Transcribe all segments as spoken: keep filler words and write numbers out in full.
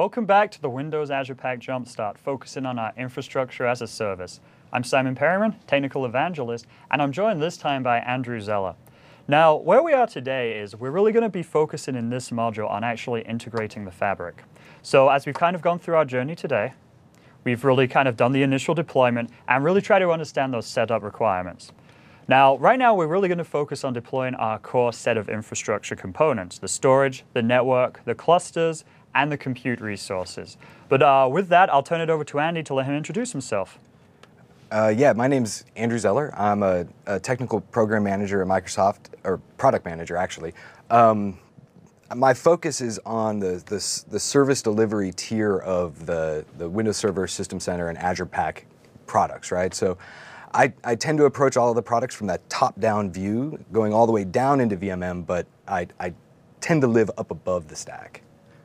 Welcome back to the Windows Azure Pack Jumpstart, focusing on our infrastructure as a service. I'm Simon Perryman, Technical Evangelist, and I'm joined this time by Andrew Zeller. Now, where we are today is we're really going to be focusing in this module on actually integrating the fabric. So as we've kind of gone through our journey today, we've really kind of done the initial deployment and really try to understand those setup requirements. Now, right now, we're really going to focus on deploying our core set of infrastructure components, the storage, the network, the clusters, and the compute resources. But uh, with that, I'll turn it over to Andy to let him introduce himself. Uh, yeah, my name's Andrew Zeller. I'm a, a technical program manager at Microsoft, or product manager, actually. Um, my focus is on the, the, the service delivery tier of the, the Windows Server, System Center, and Azure Pack products, right? So I, I tend to approach all of the products from that top-down view, going all the way down into V M M, but I, I tend to live up above the stack.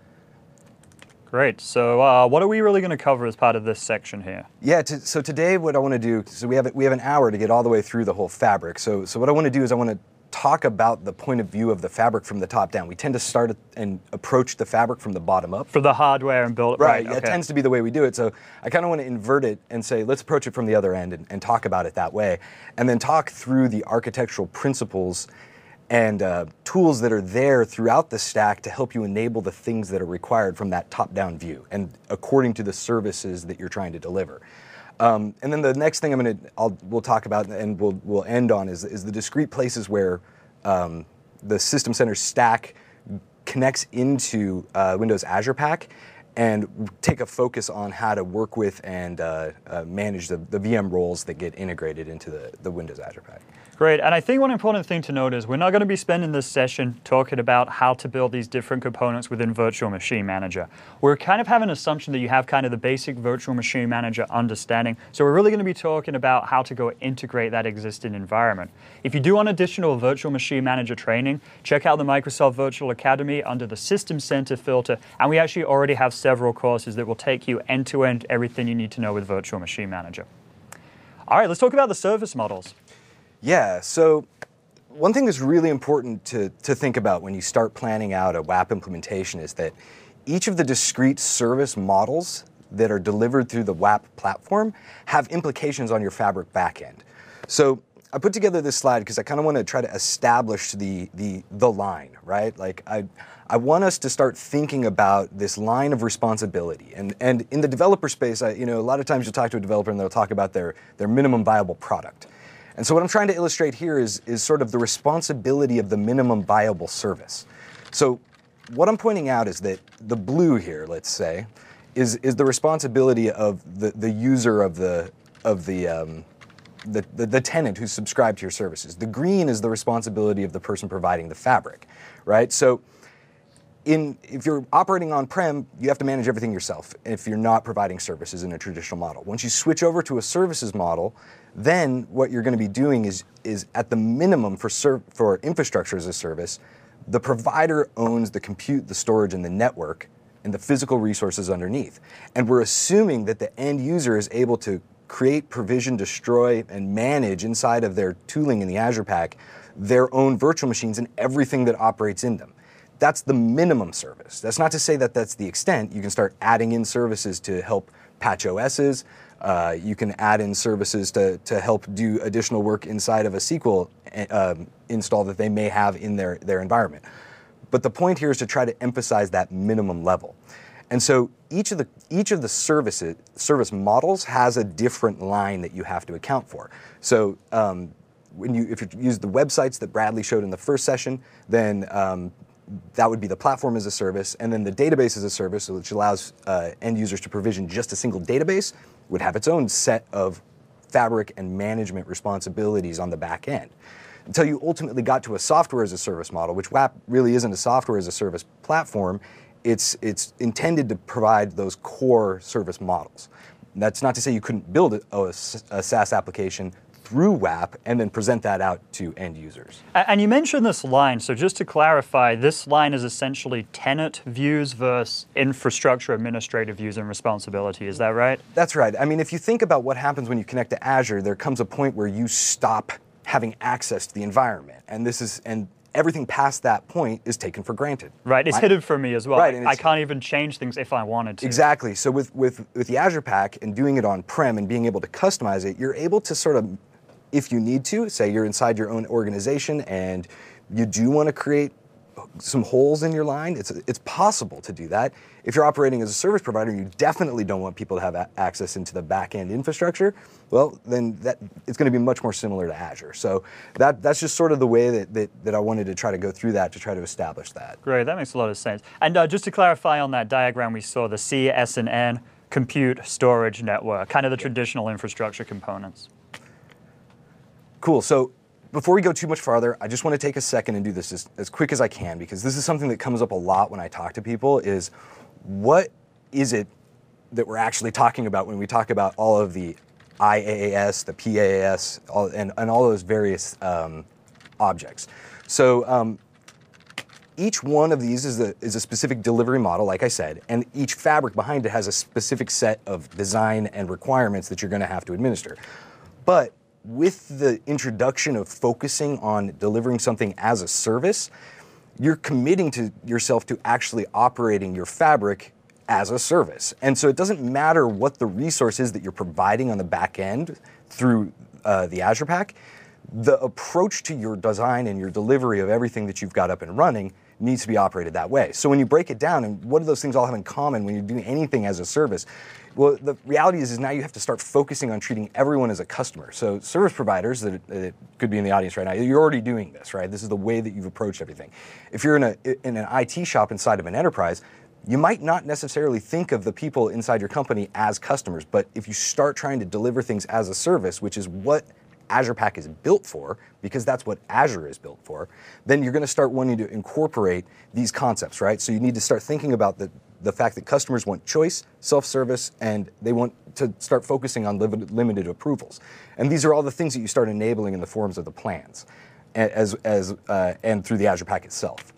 Great. So uh, what are we really going to cover as part of this section here? Yeah, to, so today what I want to do, so we have, we have an hour to get all the way through the whole fabric. So, so what I want to do is I want to talk about the point of view of the fabric from the top down. We tend to start and approach the fabric from the bottom up. For the hardware and build it. Right, right yeah, okay. It tends to be the way we do it. So I kind of want to invert it and say, let's approach it from the other end and, and talk about it that way. And then talk through the architectural principles and uh, tools that are there throughout the stack to help you enable the things that are required from that top-down view and according to the services that you're trying to deliver. Um, and then the next thing I'm going to, we'll talk about and we'll, we'll end on is, is the discrete places where um, the System Center stack connects into uh, Windows Azure Pack, and take a focus on how to work with and uh, uh, manage the, the V M roles that get integrated into the, the Windows Azure Pack. Great, and I think one important thing to note is we're not going to be spending this session talking about how to build these different components within Virtual Machine Manager. We're kind of having an assumption that you have kind of the basic Virtual Machine Manager understanding, so we're really going to be talking about how to go integrate that existing environment. If you do want additional Virtual Machine Manager training, check out the Microsoft Virtual Academy under the System Center filter, and we actually already have several courses that will take you end-to-end everything you need to know with Virtual Machine Manager. All right, let's talk about the service models. Yeah, so one thing that's really important to, to think about when you start planning out a W A P implementation is that each of the discrete service models that are delivered through the W A P platform have implications on your Fabric backend. So I put together this slide because I kind of want to try to establish the, the, the line, right? Like I, I want us to start thinking about this line of responsibility. And, and in the developer space, I, you know, a lot of times you'll talk to a developer and they'll talk about their, their minimum viable product. And so what I'm trying to illustrate here is, is sort of the responsibility of the minimum viable service. So what I'm pointing out is that the blue here, let's say, is, is the responsibility of the, the user of the, of the, um, the, the, the tenant who's subscribed to your services. The green is the responsibility of the person providing the fabric, right? So in, if you're operating on-prem, you have to manage everything yourself if you're not providing services in a traditional model. Once you switch over to a services model, then what you're going to be doing is, is at the minimum for, serv for infrastructure as a service, the provider owns the compute, the storage, and the network, and the physical resources underneath. And we're assuming that the end user is able to create, provision, destroy, and manage inside of their tooling in the Azure Pack their own virtual machines and everything that operates in them. That's the minimum service. That's not to say that that's the extent. You can start adding in services to help patch O Ss. Uh, you can add in services to, to help do additional work inside of a S Q L um, install that they may have in their, their environment. But the point here is to try to emphasize that minimum level. And so each of the, each of the services, service models has a different line that you have to account for. So um, when you, if you use the websites that Bradley showed in the first session, then um, that would be the platform as a service, and then the database as a service, which allows uh, end users to provision just a single database, would have its own set of fabric and management responsibilities on the back end. Until you ultimately got to a software as a service model, which W A P really isn't a software as a service platform, it's, it's intended to provide those core service models. That's not to say you couldn't build a, a, a SaaS application through W A P and then present that out to end users. And you mentioned this line, so just to clarify, this line is essentially tenant views versus infrastructure administrative views and responsibility, is that right? That's right. I mean, if you think about what happens when you connect to Azure, there comes a point where you stop having access to the environment. And this is, and everything past that point is taken for granted. Right, it's I, hidden for me as well. Right, I can't even change things if I wanted to. Exactly. So with, with, with the Azure Pack and doing it on-prem and being able to customize it, you're able to sort of, if you need to, say you're inside your own organization and you do want to create some holes in your line, it's, it's possible to do that. If you're operating as a service provider, you definitely don't want people to have a- access into the back-end infrastructure, well, then that, it's going to be much more similar to Azure. So that, that's just sort of the way that, that, that I wanted to try to go through that to try to establish that. Great, that makes a lot of sense. And uh, just to clarify on that diagram, we saw the C, S, and N, compute, storage, network, kind of the traditional infrastructure components. Cool. So before we go too much farther, I just want to take a second and do this as, as quick as I can, because this is something that comes up a lot when I talk to people, is what is it that we're actually talking about when we talk about all of the I A A S, the P A A S, all, and, and all those various um, objects. So um, each one of these is a, is a specific delivery model, like I said, and each fabric behind it has a specific set of design and requirements that you're going to have to administer. But with the introduction of focusing on delivering something as a service, you're committing to yourself to actually operating your fabric as a service. And so it doesn't matter what the resource is that you're providing on the back end through uh, the Azure Pack, the approach to your design and your delivery of everything that you've got up and running needs to be operated that way. So when you break it down, and what do those things all have in common when you're doing anything as a service? Well, the reality is, is now you have to start focusing on treating everyone as a customer. So service providers that, that could be in the audience right now, you're already doing this, right? This is the way that you've approached everything. If you're in, a, in an I T shop inside of an enterprise, you might not necessarily think of the people inside your company as customers, but if you start trying to deliver things as a service, which is what Azure Pack is built for, because that's what Azure is built for, then you're going to start wanting to incorporate these concepts, right? So you need to start thinking about the, the fact that customers want choice, self-service, and they want to start focusing on limited, limited approvals. And these are all the things that you start enabling in the forms of the plans, as, as, uh, and through the Azure Pack itself.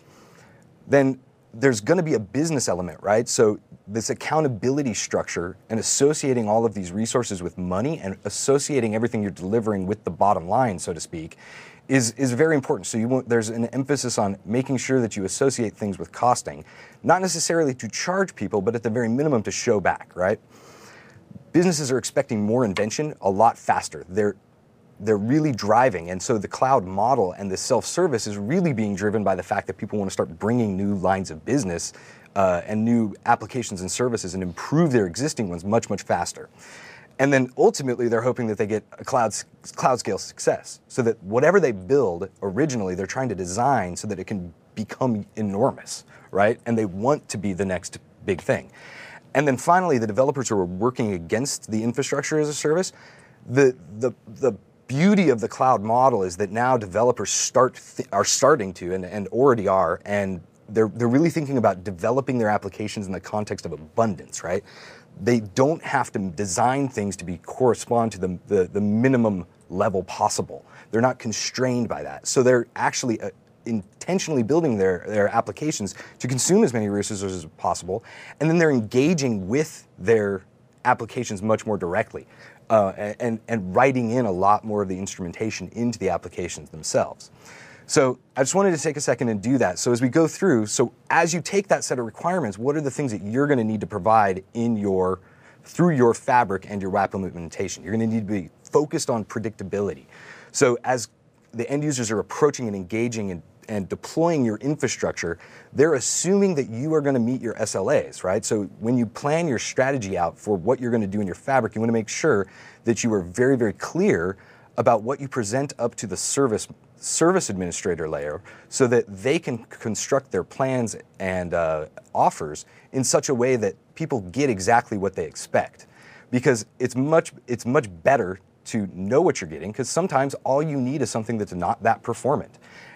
Then there's going to be a business element, right? So this accountability structure and associating all of these resources with money and associating everything you're delivering with the bottom line, so to speak, is, is very important. So you want, there's an emphasis on making sure that you associate things with costing, not necessarily to charge people, but at the very minimum to show back, right? Businesses are expecting more invention a lot faster. They're they're really driving, and so the cloud model and the self-service is really being driven by the fact that people want to start bringing new lines of business uh, and new applications and services and improve their existing ones much, much faster. And then ultimately, they're hoping that they get a cloud, cloud scale success, so that whatever they build originally, they're trying to design so that it can become enormous, right? And they want to be the next big thing. And then finally, the developers who are working against the infrastructure as a service, the the the beauty of the cloud model is that now developers start th- are starting to and, and already are, and they're they're really thinking about developing their applications in the context of abundance, right? They don't have to design things to be correspond to the the, the minimum level possible. They're not constrained by that, so they're actually uh, intentionally building their their applications to consume as many resources as possible, and then they're engaging with their applications much more directly. Uh, and, and writing in a lot more of the instrumentation into the applications themselves. So I just wanted to take a second and do that. So as we go through, so as you take that set of requirements, what are the things that you're going to need to provide in your, through your fabric and your W A P implementation? You're going to need to be focused on predictability. So as the end users are approaching and engaging and and deploying your infrastructure, they're assuming that you are going to meet your S L As, right? So when you plan your strategy out for what you're going to do in your fabric, you want to make sure that you are very, very clear about what you present up to the service service administrator layer so that they can construct their plans and uh, offers in such a way that people get exactly what they expect. Because it's much, it's much better to know what you're getting, because sometimes all you need is something that's not that performant.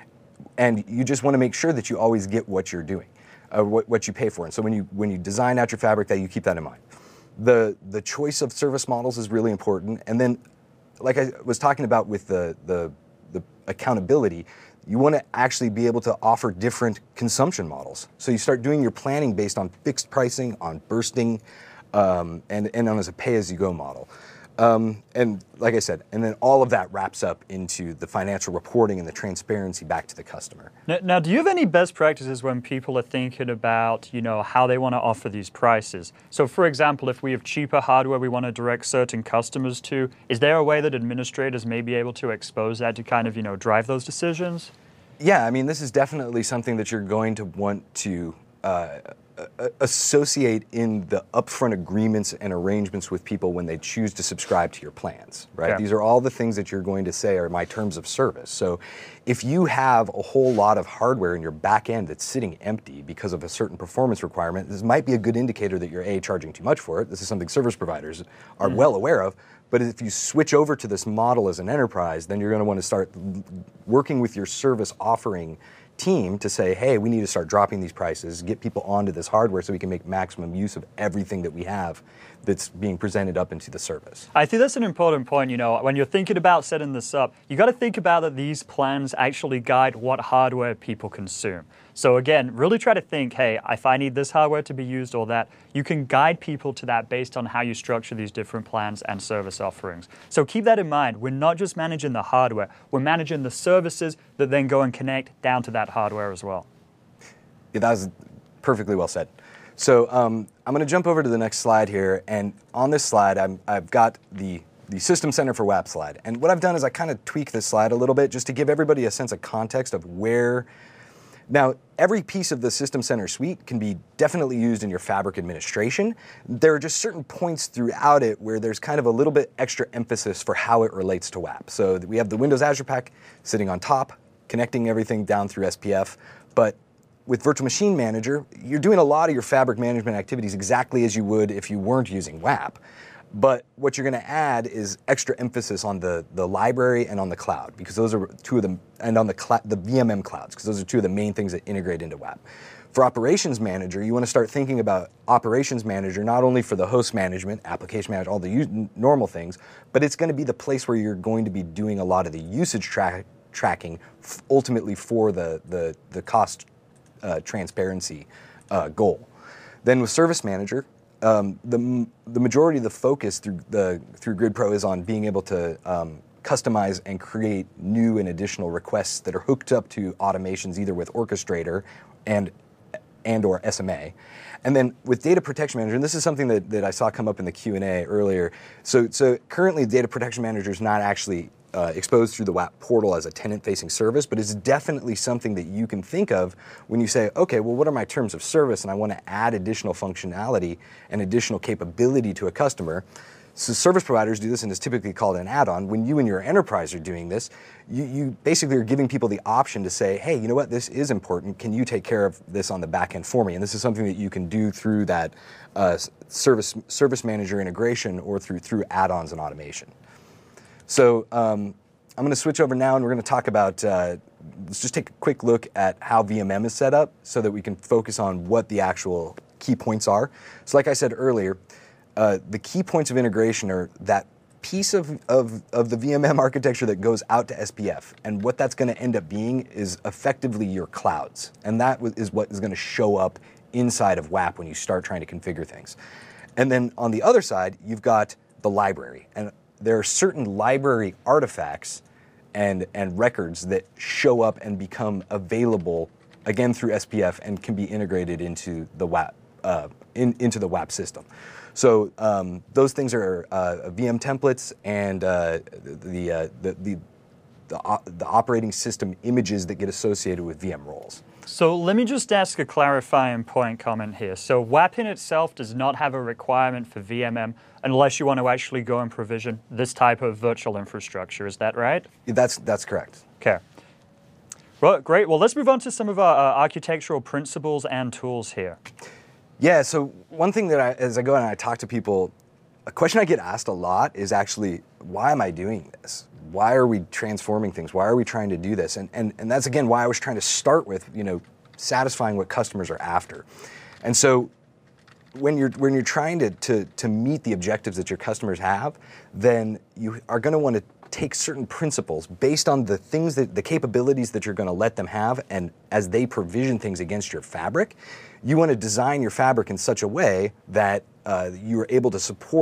And you just want to make sure that you always get what you're doing, uh, what, what you pay for. And so when you when you design out your fabric, that you keep that in mind. The the choice of service models is really important. And then, like I was talking about with the the, the accountability, you want to actually be able to offer different consumption models. So you start doing your planning based on fixed pricing, on bursting, um, and, and on as a pay-as-you-go model. Um, and like I said, and then all of that wraps up into the financial reporting and the transparency back to the customer. Now, now, do you have any best practices when people are thinking about, you know, how they want to offer these prices? So, for example, if we have cheaper hardware we want to direct certain customers to, is there a way that administrators may be able to expose that to kind of, you know, drive those decisions? Yeah, I mean, this is definitely something that you're going to want to uh, associate in the upfront agreements and arrangements with people when they choose to subscribe to your plans, right? Okay. These are all the things that you're going to say are my terms of service. So if you have a whole lot of hardware in your back end that's sitting empty because of a certain performance requirement, this might be a good indicator that you're A, charging too much for it. This is something service providers are mm-hmm. well aware of. But if you switch over to this model as an enterprise, then you're going to want to start working with your service offering team to say, hey, we need to start dropping these prices, get people onto this hardware so we can make maximum use of everything that we have that's being presented up into the service. I think that's an important point. You know, when you're thinking about setting this up, you got to think about that these plans actually guide what hardware people consume. So again, really try to think, hey, if I need this hardware to be used or that, you can guide people to that based on how you structure these different plans and service offerings. So keep that in mind. We're not just managing the hardware, we're managing the services that then go and connect down to that hardware as well. Yeah, that was perfectly well said. So um, I'm going to jump over to the next slide here, and on this slide, I'm, I've got the the System Center for W A P slide. And what I've done is I kind of tweak this slide a little bit just to give everybody a sense of context of where. Now, every piece of the System Center suite can be definitely used in your Fabric administration. There are just certain points throughout it where there's kind of a little bit extra emphasis for how it relates to W A P. So we have the Windows Azure Pack sitting on top, connecting everything down through S P F, but with Virtual Machine Manager, you're doing a lot of your Fabric management activities exactly as you would if you weren't using W A P. But what you're going to add is extra emphasis on the, the library and on the cloud, because those are two of them, and on the cl- the V M M clouds, because those are two of the main things that integrate into W A P. For Operations Manager, you want to start thinking about Operations Manager not only for the host management, application management, all the u- normal things, but it's going to be the place where you're going to be doing a lot of the usage tra- tracking, f- ultimately for the the, the cost uh, transparency uh, goal. Then with Service Manager, Um, the the majority of the focus through the through GridPro is on being able to um, customize and create new and additional requests that are hooked up to automations, either with Orchestrator and and or S M A. And then with Data Protection Manager, and this is something that, that I saw come up in the Q and A earlier. So so currently, Data Protection Manager is not actually Uh, exposed through the W A P portal as a tenant-facing service, but it's definitely something that you can think of when you say, okay, well, what are my terms of service, and I want to add additional functionality and additional capability to a customer. So service providers do this, and it's typically called an add-on. When you and your enterprise are doing this, you, you basically are giving people the option to say, hey, you know what, this is important. Can you take care of this on the back end for me? And this is something that you can do through that uh, service service manager integration or through through add-ons and automation. So um, I'm going to switch over now, and we're going to talk about, uh, let's just take a quick look at how V M M is set up so that we can focus on what the actual key points are. So like I said earlier, uh, the key points of integration are that piece of, of, of the V M M architecture that goes out to S P F. And what that's going to end up being is effectively your clouds. And that is what is going to show up inside of W A P when you start trying to configure things. And then on the other side, you've got the library. And there are certain library artifacts and, and records that show up and become available, again, through S P F and can be integrated into the W A P, uh, in, into the W A P system. So um, those things are uh, V M templates and uh, the, uh, the, the, the, uh, the operating system images that get associated with V M roles. So let me just ask a clarifying point comment here. So W A P in itself does not have a requirement for V M M unless you want to actually go and provision this type of virtual infrastructure. Is that right? That's, that's correct. Okay. Well, great. Well, let's move on to some of our uh, architectural principles and tools here. Yeah, so one thing that I, as I go and I talk to people, a question I get asked a lot is actually, why am I doing this? Why are we transforming things? Why are we trying to do this? And, and, and that's, again, why I was trying to start with, you know, satisfying what customers are after. And so when you're, when you're trying to, to, to meet the objectives that your customers have, then you are going to want to take certain principles based on the things that, the capabilities that you're going to let them have, and as they provision things against your fabric, you want to design your fabric in such a way that uh, you are able to support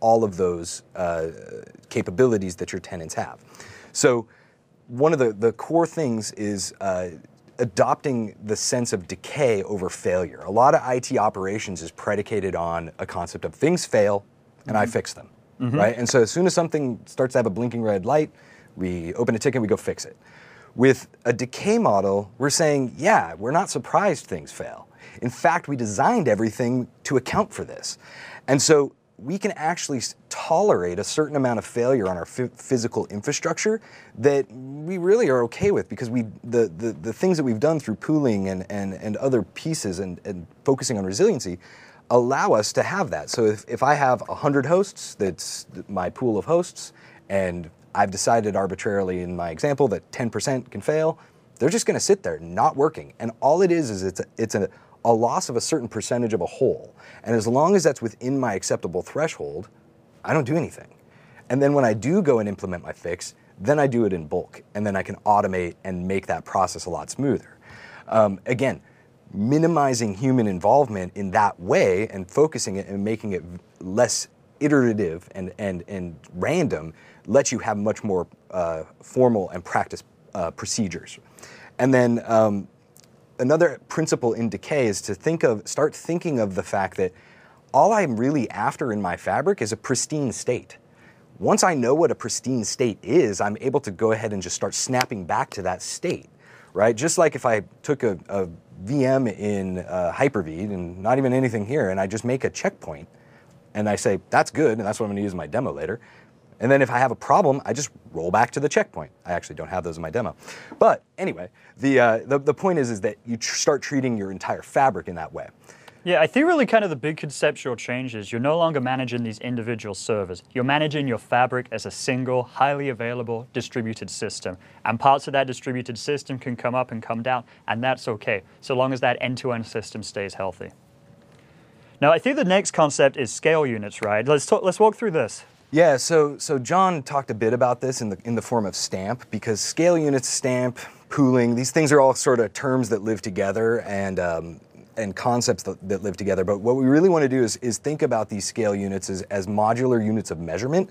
all of those uh, capabilities that your tenants have. So one of the, the core things is uh, adopting the sense of decay over failure. A lot of I T operations is predicated on a concept of things fail and mm-hmm. I fix them, mm-hmm. right? And so as soon as something starts to have a blinking red light, we open a ticket, we go fix it. With a decay model, we're saying, yeah, we're not surprised things fail. In fact, we designed everything to account for this. And so we can actually tolerate a certain amount of failure on our f physical infrastructure that we really are okay with, because we the, the, the things that we've done through pooling and, and, and other pieces and, and focusing on resiliency allow us to have that. So if, if I have one hundred hosts, that's my pool of hosts, and I've decided arbitrarily in my example that ten percent can fail, they're just going to sit there not working. And all it is is it's a, it's a, a loss of a certain percentage of a whole. And as long as that's within my acceptable threshold, I don't do anything. And then when I do go and implement my fix, then I do it in bulk. And then I can automate and make that process a lot smoother. Um, again, minimizing human involvement in that way and focusing it and making it less iterative and, and, and random lets you have much more uh, formal and practice uh, procedures. And then um, another principle in decay is to think of, start thinking of the fact that all I'm really after in my fabric is a pristine state. Once I know what a pristine state is, I'm able to go ahead and just start snapping back to that state, right? Just like if I took a, a V M in uh, Hyper-V and not even anything here, and I just make a checkpoint, and I say, that's good, and that's what I'm gonna use in my demo later. And then if I have a problem, I just roll back to the checkpoint. I actually don't have those in my demo. But anyway, the, uh, the, the point is, is that you tr start treating your entire fabric in that way. Yeah, I think really kind of the big conceptual change is you're no longer managing these individual servers. You're managing your fabric as a single, highly available, distributed system. And parts of that distributed system can come up and come down, and that's okay, so long as that end-to-end system stays healthy. Now, I think the next concept is scale units, right? Let's, talk, let's walk through this. Yeah, so, so John talked a bit about this in the, in the form of STAMP, because scale units, STAMP, pooling, these things are all sort of terms that live together and, um, and concepts that, that live together. But what we really want to do is, is think about these scale units as, as modular units of measurement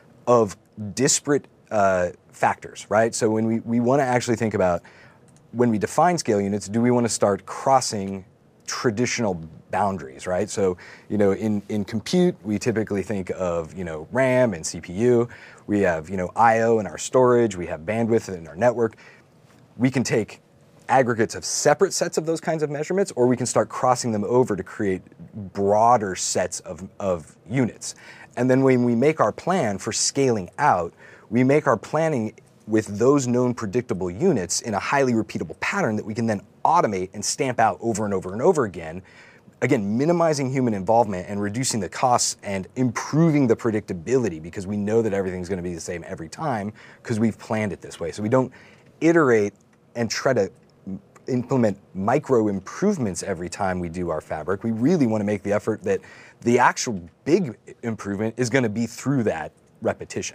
of disparate uh, factors, right? So when we, we want to actually think about, when we define scale units, do we want to start crossing traditional boundaries, right? So, you know, in, in compute, we typically think of, you know, RAM and C P U. We have, you know, I O in our storage. We have bandwidth in our network. We can take aggregates of separate sets of those kinds of measurements, or we can start crossing them over to create broader sets of, of units. And then when we make our plan for scaling out, we make our planning with those known predictable units in a highly repeatable pattern that we can then automate and stamp out over and over and over again. Again, minimizing human involvement and reducing the costs and improving the predictability, because we know that everything's going to be the same every time because we've planned it this way. So we don't iterate and try to implement micro improvements every time we do our fabric. We really want to make the effort that the actual big improvement is going to be through that repetition.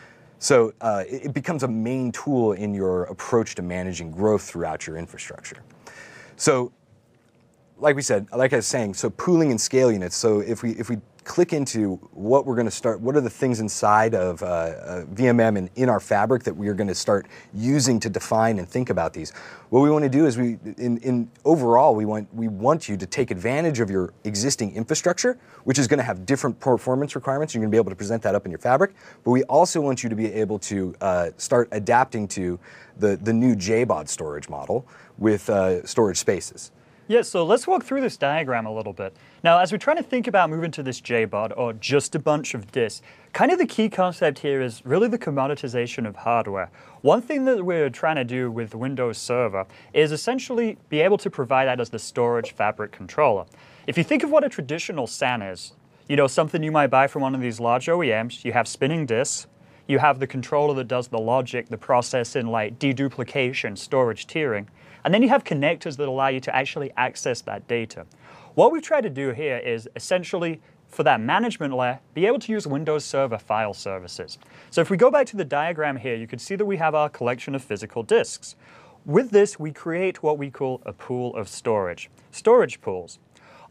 So uh, it becomes a main tool in your approach to managing growth throughout your infrastructure. So like we said, like I was saying, so pooling and scale units. So if we, if we click into what we're going to start, what are the things inside of uh, uh, V M M and in our fabric that we are going to start using to define and think about these. What we want to do is we, in, in overall, we want, we want you to take advantage of your existing infrastructure, which is going to have different performance requirements. You're going to be able to present that up in your fabric, but we also want you to be able to uh, start adapting to the, the new J BOD storage model with uh, storage spaces. Yeah, so let's walk through this diagram a little bit. Now, as we're trying to think about moving to this J BOD, or just a bunch of disks, kind of the key concept here is really the commoditization of hardware. One thing that we're trying to do with Windows Server is essentially be able to provide that as the storage fabric controller. If you think of what a traditional S A N is, you know, something you might buy from one of these large O E Ms, you have spinning disks, you have the controller that does the logic, the processing, like deduplication, storage tiering, and then you have connectors that allow you to actually access that data. What we've tried to do here is essentially, for that management layer, be able to use Windows Server file services. So if we go back to the diagram here, you can see that we have our collection of physical disks. With this, we create what we call a pool of storage, storage pools.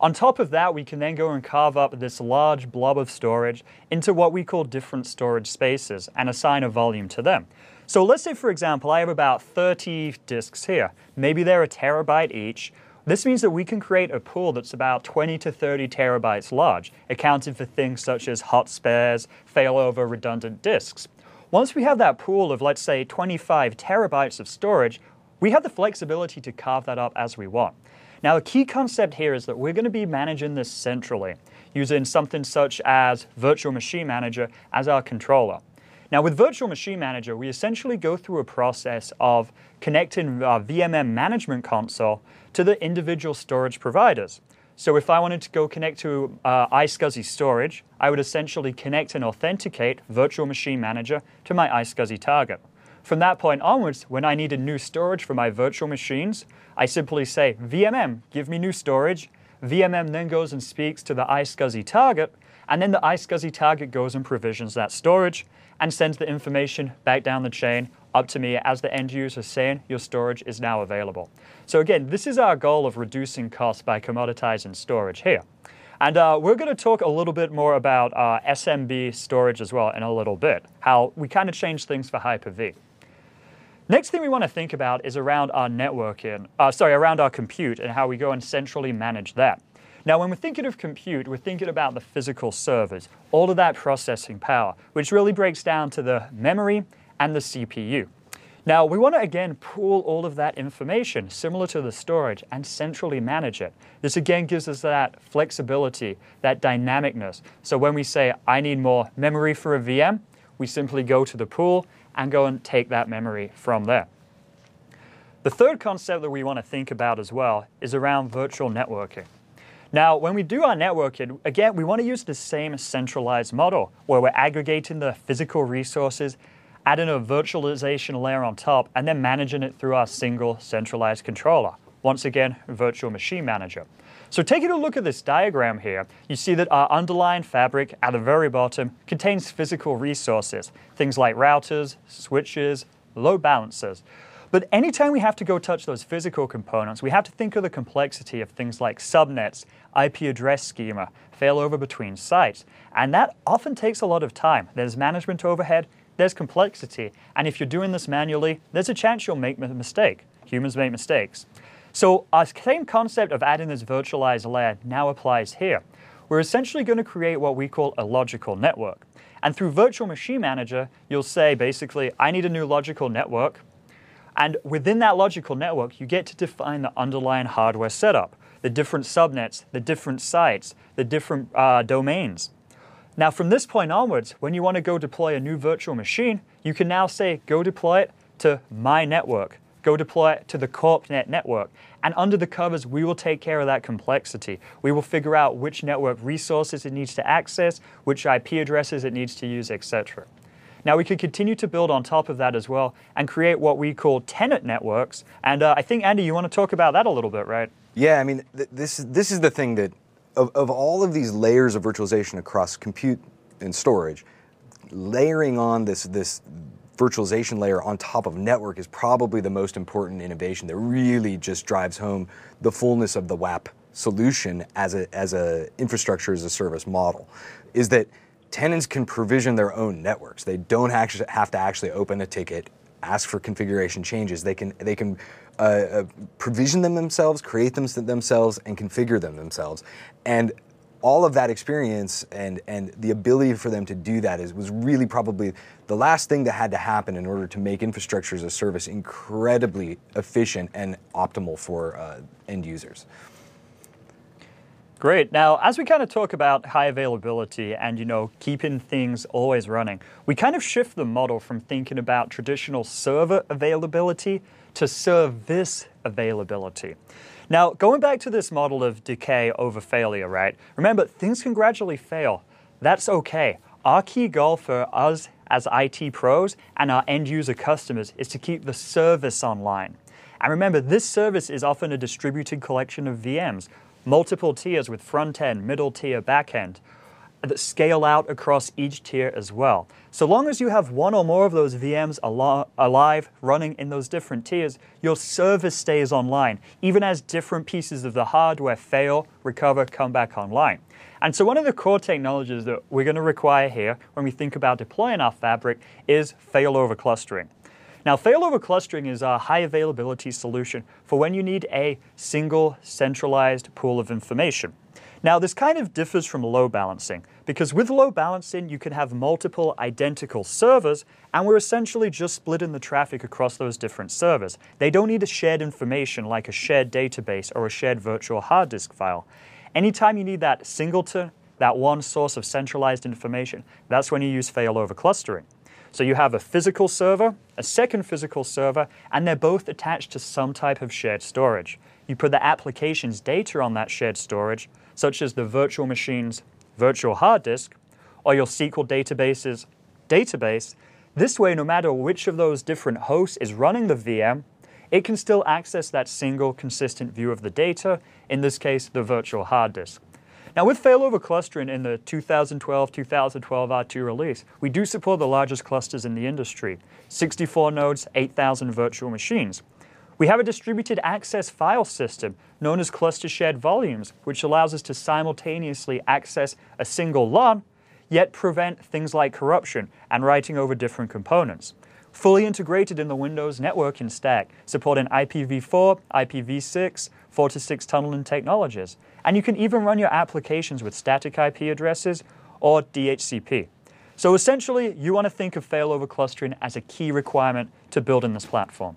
On top of that, we can then go and carve up this large blob of storage into what we call different storage spaces and assign a volume to them. So let's say, for example, I have about thirty disks here. Maybe they're a terabyte each. This means that we can create a pool that's about twenty to thirty terabytes large, accounting for things such as hot spares, failover redundant disks. Once we have that pool of, let's say, twenty-five terabytes of storage, we have the flexibility to carve that up as we want. Now, a key concept here is that we're going to be managing this centrally, using something such as Virtual Machine Manager as our controller. Now, with Virtual Machine Manager, we essentially go through a process of connecting our V M M management console to the individual storage providers. So if I wanted to go connect to uh, iSCSI storage, I would essentially connect and authenticate Virtual Machine Manager to my iSCSI target. From that point onwards, when I needed new storage for my virtual machines, I simply say, V M M, give me new storage. V M M then goes and speaks to the iSCSI target, and then the iSCSI target goes and provisions that storage and sends the information back down the chain up to me as the end user saying your storage is now available. So again, this is our goal of reducing costs by commoditizing storage here. And uh, we're going to talk a little bit more about uh, S M B storage as well in a little bit, how we kind of change things for Hyper-V. Next thing we want to think about is around our networking, uh, sorry, around our compute and how we go and centrally manage that. Now, when we're thinking of compute, we're thinking about the physical servers, all of that processing power, which really breaks down to the memory and the C P U. Now, we want to, again, pool all of that information, similar to the storage, and centrally manage it. This, again, gives us that flexibility, that dynamicness. So when we say, I need more memory for a V M, we simply go to the pool and go and take that memory from there. The third concept that we want to think about as well is around virtual networking. Now, when we do our networking, again, we want to use the same centralized model where we're aggregating the physical resources, adding a virtualization layer on top, and then managing it through our single centralized controller. Once again, Virtual Machine Manager. So taking a look at this diagram here, you see that our underlying fabric at the very bottom contains physical resources, things like routers, switches, load balancers. But anytime we have to go touch those physical components, we have to think of the complexity of things like subnets, I P address schema, failover between sites. And that often takes a lot of time. There's management overhead, there's complexity. And if you're doing this manually, there's a chance you'll make a mistake. Humans make mistakes. So our same concept of adding this virtualized layer now applies here. We're essentially going to create what we call a logical network. And through Virtual Machine Manager, you'll say basically, I need a new logical network. And within that logical network, you get to define the underlying hardware setup, the different subnets, the different sites, the different uh, domains. Now, from this point onwards, when you want to go deploy a new virtual machine, you can now say, go deploy it to my network, go deploy it to the CorpNet network. And under the covers, we will take care of that complexity. We will figure out which network resources it needs to access, which I P addresses it needs to use, et cetera. Now, we could continue to build on top of that as well and create what we call tenant networks. And uh, I think, Andy, you want to talk about that a little bit, right? Yeah, I mean, th this, this is the thing that, of, of all of these layers of virtualization across compute and storage, layering on this, this virtualization layer on top of network is probably the most important innovation that really just drives home the fullness of the W A P solution as a, as a infrastructure as a service model, is that tenants can provision their own networks. They don't actually have to actually open a ticket, ask for configuration changes. They can they can uh, uh, provision them themselves, create them themselves, and configure them themselves. And all of that experience and and the ability for them to do that is was really probably the last thing that had to happen in order to make infrastructure as a service incredibly efficient and optimal for uh, end users. Great. Now, as we kind of talk about high availability and, you know, keeping things always running, we kind of shift the model from thinking about traditional server availability to service availability. Now, going back to this model of decay over failure, right? Remember, things can gradually fail. That's okay. Our key goal for us as I T pros and our end user customers is to keep the service online. And remember, this service is often a distributed collection of V Ms, multiple tiers with front end, middle tier, back end. that scale out across each tier as well. So long as you have one or more of those V Ms al alive running in those different tiers, your service stays online, even as different pieces of the hardware fail, recover, come back online. And so one of the core technologies that we're going to require here when we think about deploying our fabric is failover clustering. Now, failover clustering is a high availability solution for when you need a single centralized pool of information. Now, this kind of differs from load balancing, because with load balancing, you can have multiple identical servers, and we're essentially just splitting the traffic across those different servers. They don't need a shared information like a shared database or a shared virtual hard disk file. Anytime you need that singleton, that one source of centralized information, that's when you use failover clustering. So you have a physical server, a second physical server, and they're both attached to some type of shared storage. You put the application's data on that shared storage, such as the virtual machine's virtual hard disk, or your S Q L database's database. This way, no matter which of those different hosts is running the V M, it can still access that single consistent view of the data, in this case, the virtual hard disk. Now, with failover clustering in the two thousand twelve two thousand twelve R two release, we do support the largest clusters in the industry, sixty-four nodes, eight thousand virtual machines. We have a distributed access file system known as cluster shared volumes, which allows us to simultaneously access a single L U N, yet prevent things like corruption and writing over different components. Fully integrated in the Windows networking stack, supporting I P v four, I P v six, four to six tunneling technologies. And you can even run your applications with static I P addresses or D H C P. So essentially, you want to think of failover clustering as a key requirement to building this platform.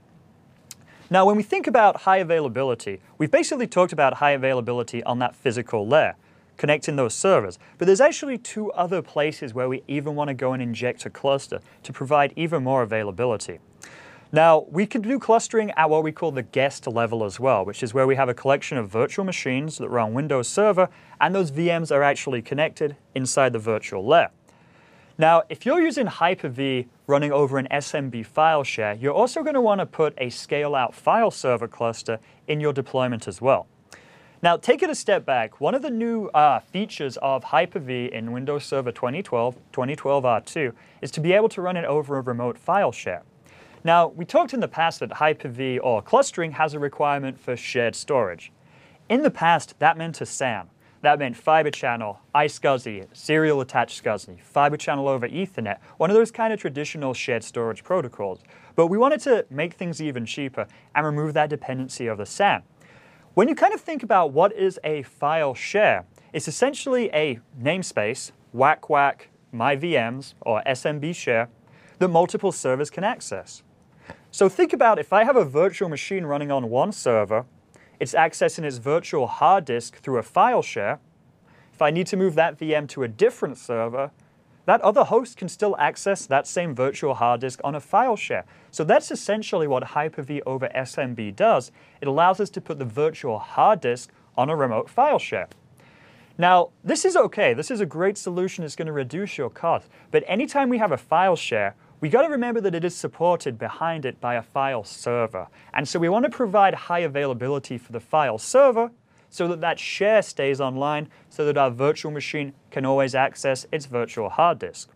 Now, when we think about high availability, we've basically talked about high availability on that physical layer, connecting those servers. But there's actually two other places where we even want to go and inject a cluster to provide even more availability. Now, we can do clustering at what we call the guest level as well, which is where we have a collection of virtual machines that run Windows Server, and those V Ms are actually connected inside the virtual layer. Now, if you're using Hyper-V running over an S M B file share, you're also going to want to put a scale-out file server cluster in your deployment as well. Now, take it a step back. One of the new uh, features of Hyper-V in Windows Server twenty twelve, twenty twelve R two is to be able to run it over a remote file share. Now, we talked in the past that Hyper-V or clustering has a requirement for shared storage. In the past, that meant a S A N. That meant Fiber Channel, iSCSI, Serial Attached SCSI, Fiber Channel over Ethernet, one of those kind of traditional shared storage protocols. But we wanted to make things even cheaper and remove that dependency of the S A N. When you kind of think about what is a file share, it's essentially a namespace, whack whack my V Ms, or S M B share, that multiple servers can access. So think about if I have a virtual machine running on one server, it's accessing its virtual hard disk through a file share. If I need to move that V M to a different server, that other host can still access that same virtual hard disk on a file share. So that's essentially what Hyper-V over S M B does. It allows us to put the virtual hard disk on a remote file share. Now, this is okay. This is a great solution. It's going to reduce your cost. But anytime we have a file share, we got to remember that it is supported behind it by a file server. And so we want to provide high availability for the file server so that that share stays online so that our virtual machine can always access its virtual hard disk.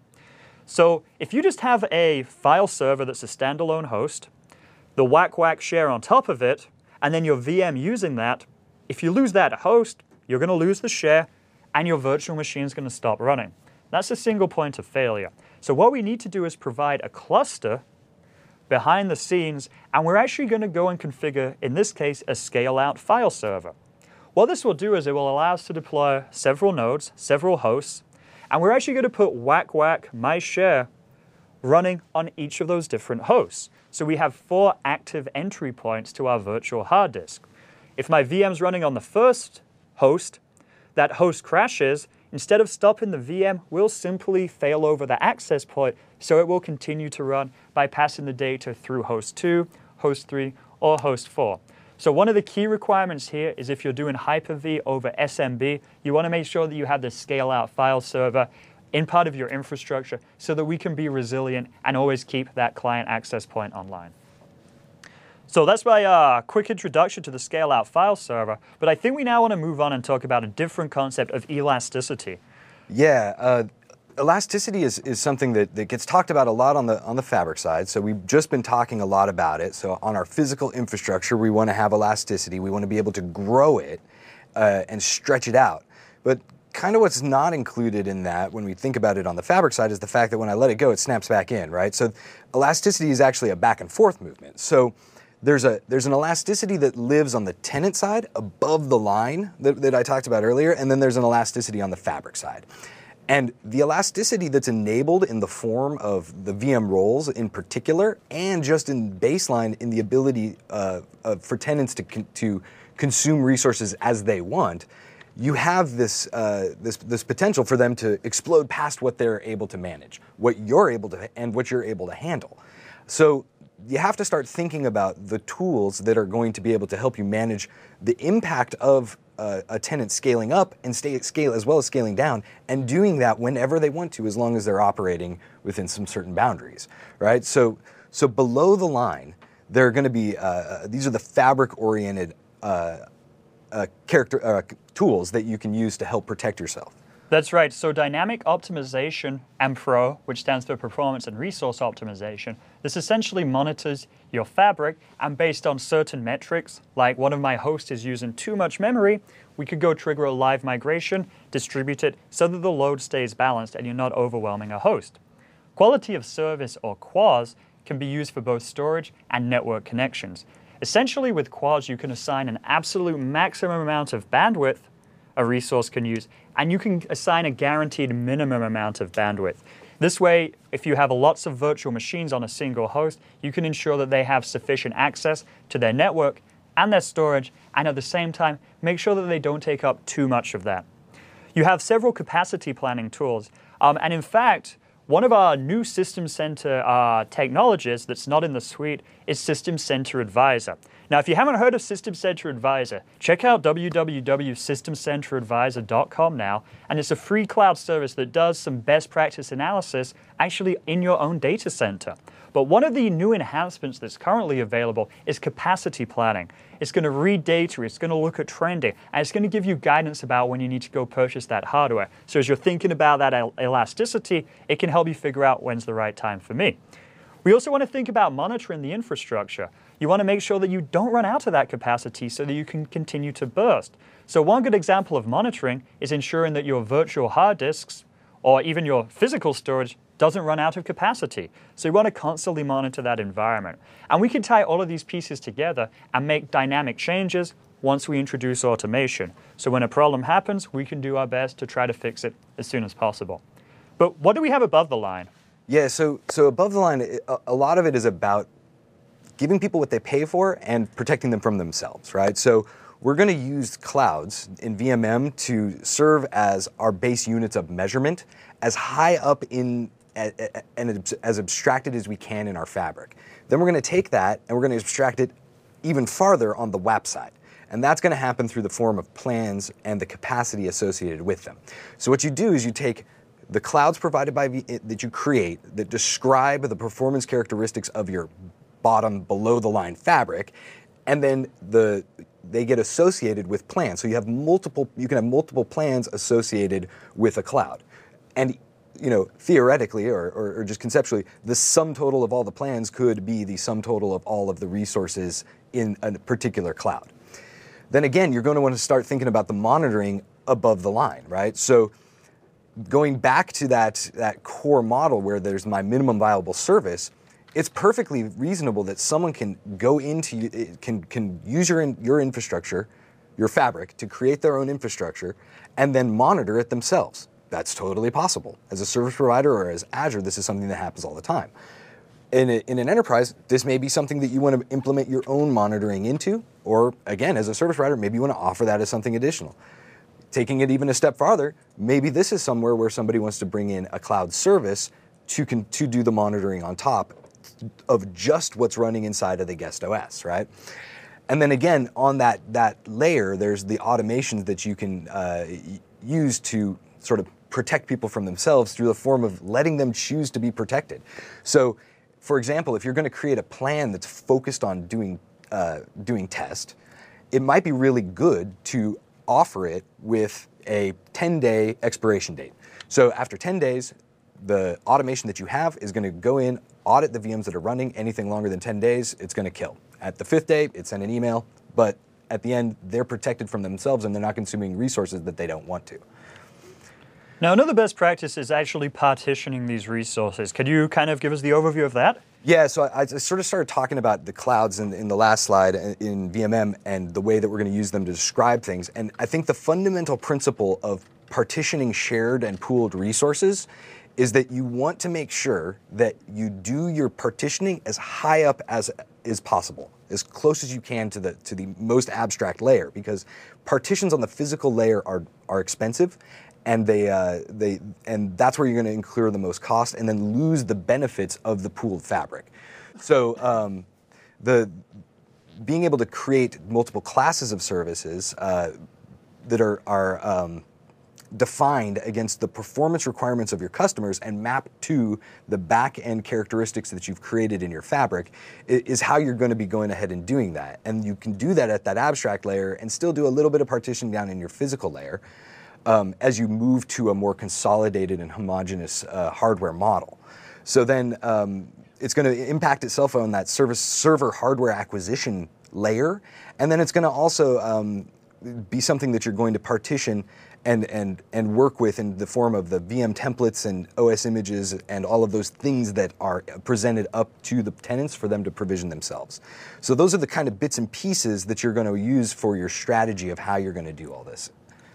So if you just have a file server that's a standalone host, the whack whack share on top of it, and then your V M using that, if you lose that host, you're going to lose the share and your virtual machine is going to stop running. That's a single point of failure. So what we need to do is provide a cluster behind the scenes, and we're actually going to go and configure, in this case, a scale-out file server. What this will do is it will allow us to deploy several nodes, several hosts, and we're actually going to put whack whack my share running on each of those different hosts. So we have four active entry points to our virtual hard disk. If my V M's running on the first host, that host crashes, instead of stopping the V M, we'll simply fail over the access point so it will continue to run by passing the data through host two, host three, or host four. So one of the key requirements here is if you're doing Hyper-V over S M B, you want to make sure that you have the scale-out file server in part of your infrastructure so that we can be resilient and always keep that client access point online. So that's my uh, quick introduction to the scale-out file server, but I think we now want to move on and talk about a different concept of elasticity. Yeah, uh, elasticity is, is something that, that gets talked about a lot on the on the fabric side. So we've just been talking a lot about it. So on our physical infrastructure, we want to have elasticity. We want to be able to grow it uh, and stretch it out. But kind of what's not included in that when we think about it on the fabric side is the fact that when I let it go, it snaps back in, right? So elasticity is actually a back and forth movement. So there's a there's an elasticity that lives on the tenant side above the line that, that I talked about earlier, and then there's an elasticity on the fabric side. And the elasticity that's enabled in the form of the V M roles in particular, and just in baseline in the ability uh, uh, for tenants to con to consume resources as they want, you have this, uh, this this potential for them to explode past what they're able to manage, what you're able to, and what you're able to handle. So you have to start thinking about the tools that are going to be able to help you manage the impact of uh, a tenant scaling up and stay at scale as well as scaling down, and doing that whenever they want to, as long as they're operating within some certain boundaries, right? So, so below the line, there are going to be uh, these are the fabric-oriented uh, uh, character uh, tools that you can use to help protect yourself. That's right. So dynamic optimization, M P R O, which stands for performance and resource optimization, this essentially monitors your fabric, and based on certain metrics, like one of my hosts is using too much memory, we could go trigger a live migration, distribute it so that the load stays balanced and you're not overwhelming a host. Quality of service, or Q o S, can be used for both storage and network connections. Essentially, with Q o S, you can assign an absolute maximum amount of bandwidth a resource can use, and you can assign a guaranteed minimum amount of bandwidth. This way, if you have lots of virtual machines on a single host, you can ensure that they have sufficient access to their network and their storage, and at the same time, make sure that they don't take up too much of that. You have several capacity planning tools, um, and in fact, one of our new System Center uh, technologies that's not in the suite is System Center Advisor. Now, if you haven't heard of System Center Advisor, check out w w w dot system center advisor dot com now, and it's a free cloud service that does some best practice analysis actually in your own data center. But one of the new enhancements that's currently available is capacity planning. It's going to read data, it's going to look at trending, and it's going to give you guidance about when you need to go purchase that hardware. So as you're thinking about that el elasticity, it can help you figure out when's the right time for me. We also want to think about monitoring the infrastructure. You want to make sure that you don't run out of that capacity so that you can continue to burst. So one good example of monitoring is ensuring that your virtual hard disks, or even your physical storage, doesn't run out of capacity. So you want to constantly monitor that environment. And we can tie all of these pieces together and make dynamic changes once we introduce automation. So when a problem happens, we can do our best to try to fix it as soon as possible. But what do we have above the line? Yeah, so, so above the line, a, a lot of it is about giving people what they pay for and protecting them from themselves, right? So we're going to use clouds in V M M to serve as our base units of measurement, as high up in and as abstracted as we can in our fabric. Then we're going to take that and we're going to abstract it even farther on the W A P side. And that's going to happen through the form of plans and the capacity associated with them. So what you do is you take the clouds provided by v that you create that describe the performance characteristics of your bottom below the line fabric, and then the they get associated with plans. So you have multiple you can have multiple plans associated with a cloud. And you know, theoretically or, or, or just conceptually, the sum total of all the plans could be the sum total of all of the resources in a particular cloud. Then again, you're going to want to start thinking about the monitoring above the line, right? So going back to that, that core model where there's my minimum viable service, it's perfectly reasonable that someone can go into, can, can use your, your infrastructure, your fabric, to create their own infrastructure and then monitor it themselves. That's totally possible. As a service provider or as Azure, this is something that happens all the time. In, a, in an enterprise, this may be something that you want to implement your own monitoring into, or again, as a service provider, maybe you want to offer that as something additional. Taking it even a step farther, maybe this is somewhere where somebody wants to bring in a cloud service to, can, to do the monitoring on top of just what's running inside of the guest O S, right? And then again, on that, that layer, there's the automations that you can uh, use to sort of protect people from themselves through the form of letting them choose to be protected. So, for example, if you're going to create a plan that's focused on doing, uh, doing test, it might be really good to offer it with a ten day expiration date. So after ten days, the automation that you have is going to go in, audit the V Ms that are running. Anything longer than ten days, it's going to kill. At the fifth day, it sent an email, but at the end, they're protected from themselves and they're not consuming resources that they don't want to. Now, another best practice is actually partitioning these resources. Could you kind of give us the overview of that? Yeah, so I, I sort of started talking about the clouds in, in the last slide in V M M and the way that we're going to use them to describe things. And I think the fundamental principle of partitioning shared and pooled resources is that you want to make sure that you do your partitioning as high up as is possible, as close as you can to the to the most abstract layer, because partitions on the physical layer are are expensive, and they uh, they and that's where you're going to incur the most cost, and then lose the benefits of the pooled fabric. So um, the being able to create multiple classes of services uh, that are are um, defined against the performance requirements of your customers and map to the back-end characteristics that you've created in your fabric is how you're going to be going ahead and doing that. And you can do that at that abstract layer and still do a little bit of partition down in your physical layer um, as you move to a more consolidated and homogeneous uh, hardware model. So then um, it's going to impact itself on that service server hardware acquisition layer, and then it's going to also um, be something that you're going to partition and, and, and work with in the form of the V M templates and O S images and all of those things that are presented up to the tenants for them to provision themselves. So those are the kind of bits and pieces that you're going to use for your strategy of how you're going to do all this.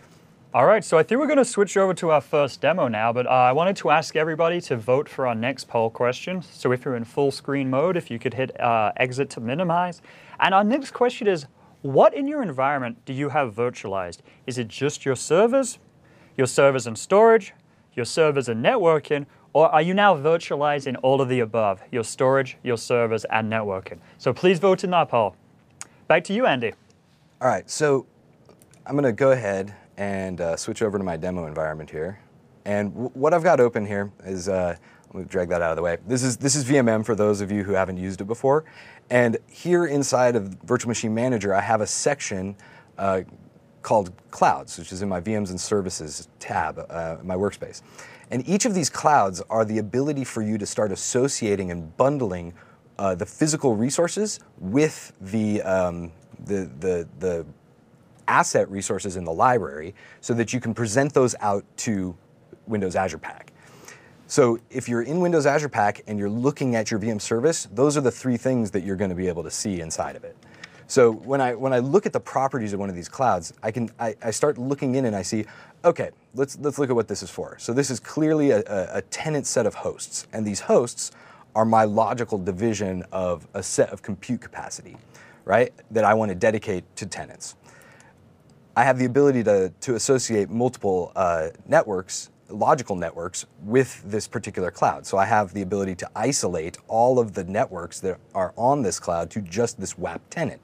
All right, so I think we're going to switch over to our first demo now, but uh, I wanted to ask everybody to vote for our next poll question. So if you're in full screen mode, if you could hit uh, exit to minimize. And our next question is, what in your environment do you have virtualized? Is it just your servers, your servers and storage, your servers and networking, or are you now virtualizing all of the above, your storage, your servers, and networking? So please vote in our poll. Back to you, Andy. All right, so I'm going to go ahead and uh, switch over to my demo environment here. And w what I've got open here is, uh, let me drag that out of the way. This is, this is V M M for those of you who haven't used it before. And here inside of Virtual Machine Manager, I have a section uh, called Clouds, which is in my V Ms and Services tab, uh, my workspace. And each of these clouds are the ability for you to start associating and bundling uh, the physical resources with the, um, the, the, the asset resources in the library so that you can present those out to Windows Azure Pack. So if you're in Windows Azure Pack and you're looking at your V M service, those are the three things that you're going to be able to see inside of it. So when I when I look at the properties of one of these clouds, I can I, I start looking in and I see, okay, let's let's look at what this is for. So this is clearly a, a, a tenant set of hosts, and these hosts are my logical division of a set of compute capacity, right? That I want to dedicate to tenants. I have the ability to to associate multiple uh, networks. logical networks with this particular cloud. So I have the ability to isolate all of the networks that are on this cloud to just this W A P tenant.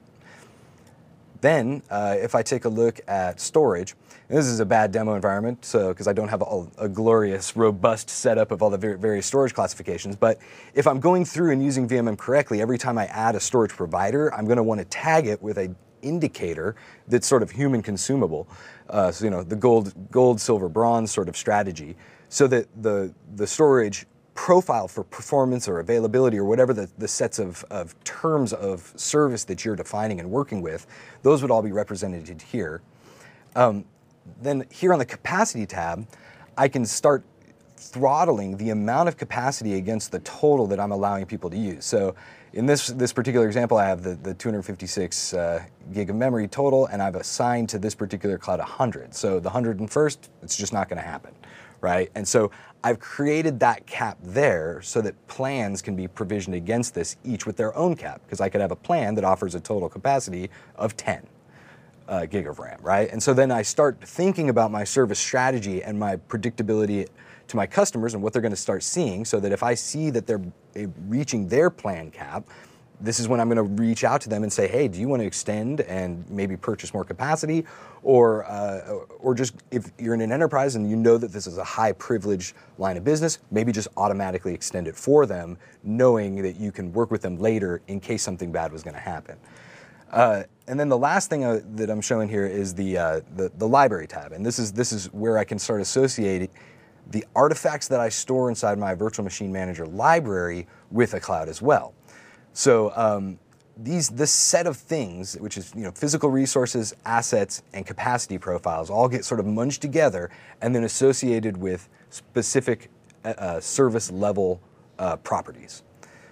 Then, uh, if I take a look at storage, and this is a bad demo environment, so because I don't have a, a glorious, robust setup of all the various storage classifications, but if I'm going through and using V M M correctly, every time I add a storage provider, I'm going to want to tag it with a indicator that's sort of human consumable, uh, so you know the gold, gold, silver, bronze sort of strategy, so that the the storage profile for performance or availability or whatever the, the sets of, of terms of service that you're defining and working with, those would all be represented here. Um, then here on the capacity tab, I can start throttling the amount of capacity against the total that I'm allowing people to use. So in this, this particular example, I have the, the two hundred fifty-six uh, gig of memory total, and I've assigned to this particular cloud one hundred. So the one hundred and first, it's just not going to happen, right? And so I've created that cap there so that plans can be provisioned against this, each with their own cap, because I could have a plan that offers a total capacity of ten uh, gig of RAM, right? And so then I start thinking about my service strategy and my predictability to my customers and what they're going to start seeing, so that if I see that they're reaching their plan cap, this is when I'm going to reach out to them and say, hey, do you want to extend and maybe purchase more capacity? Or, uh, or just if you're in an enterprise and you know that this is a high privilege line of business, maybe just automatically extend it for them, knowing that you can work with them later in case something bad was going to happen. Uh, and then the last thing uh, that I'm showing here is the, uh, the, the library tab. And this is, this is where I can start associating the artifacts that I store inside my Virtual Machine Manager library with a cloud as well. So um, these, this set of things, which is you know, physical resources, assets, and capacity profiles, all get sort of munched together and then associated with specific uh, service level uh, properties.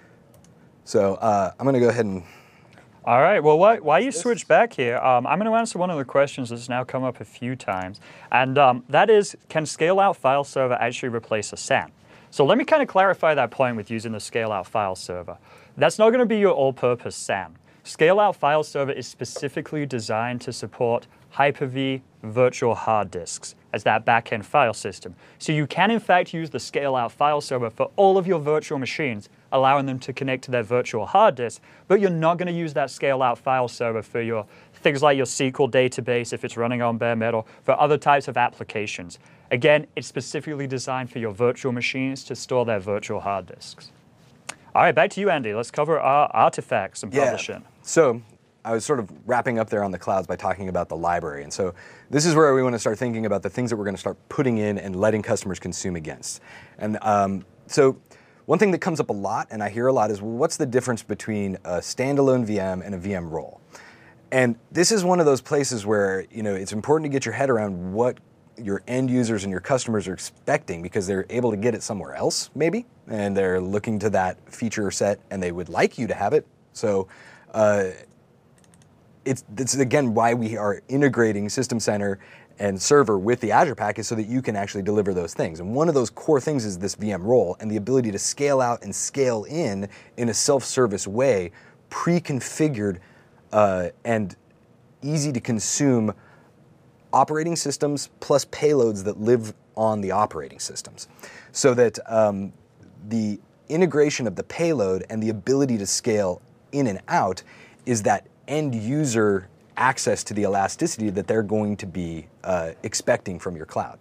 So uh, I'm going to go ahead and... All right, well, why, why you switch back here, um, I'm going to answer one of the questions that's now come up a few times, and um, that is, can scale-out file server actually replace a S A N? So let me kind of clarify that point with using the scale-out file server. That's not going to be your all-purpose S A N. Scale-out file server is specifically designed to support Hyper-V virtual hard disks as that back-end file system. So you can, in fact, use the scale-out file server for all of your virtual machines, allowing them to connect to their virtual hard disk, but you're not going to use that scale-out file server for your things like your S Q L database if it's running on bare metal, for other types of applications. Again, it's specifically designed for your virtual machines to store their virtual hard disks. All right, back to you, Andy. Let's cover our artifacts and yeah. publishing. So I was sort of wrapping up there on the clouds by talking about the library. And so this is where we want to start thinking about the things that we're going to start putting in and letting customers consume against. And um, so one thing that comes up a lot, and I hear a lot, is, well, what's the difference between a standalone V M and a V M role? And this is one of those places where you know it's important to get your head around what your end users and your customers are expecting, because they're able to get it somewhere else, maybe, and they're looking to that feature set, and they would like you to have it. So uh, it's, it's, again, why we are integrating System Center and Server with the Azure Pack, is so that you can actually deliver those things. And one of those core things is this V M role and the ability to scale out and scale in in a self-service way, pre-configured uh, and easy to consume operating systems plus payloads that live on the operating systems. So that um, the integration of the payload and the ability to scale in and out is that end user access to the elasticity that they're going to be uh, expecting from your cloud.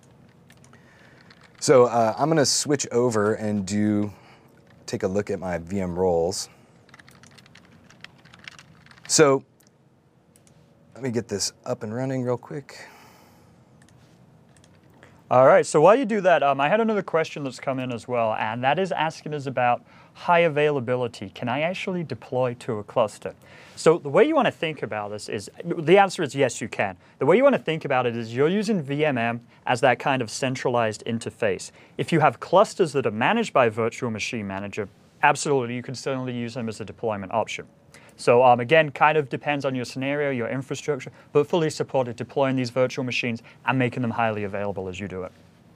So uh, I'm going to switch over and do take a look at my V M roles. So let me get this up and running real quick. All right, so while you do that, um, I had another question that's come in as well, and that is asking us about high availability. Can I actually deploy to a cluster? So the way you want to think about this is, the answer is yes, you can. The way you want to think about it is you're using V M M as that kind of centralized interface. If you have clusters that are managed by Virtual Machine Manager, absolutely, you can certainly use them as a deployment option. So um, again, kind of depends on your scenario, your infrastructure, but fully supported deploying these virtual machines and making them highly available as you do it.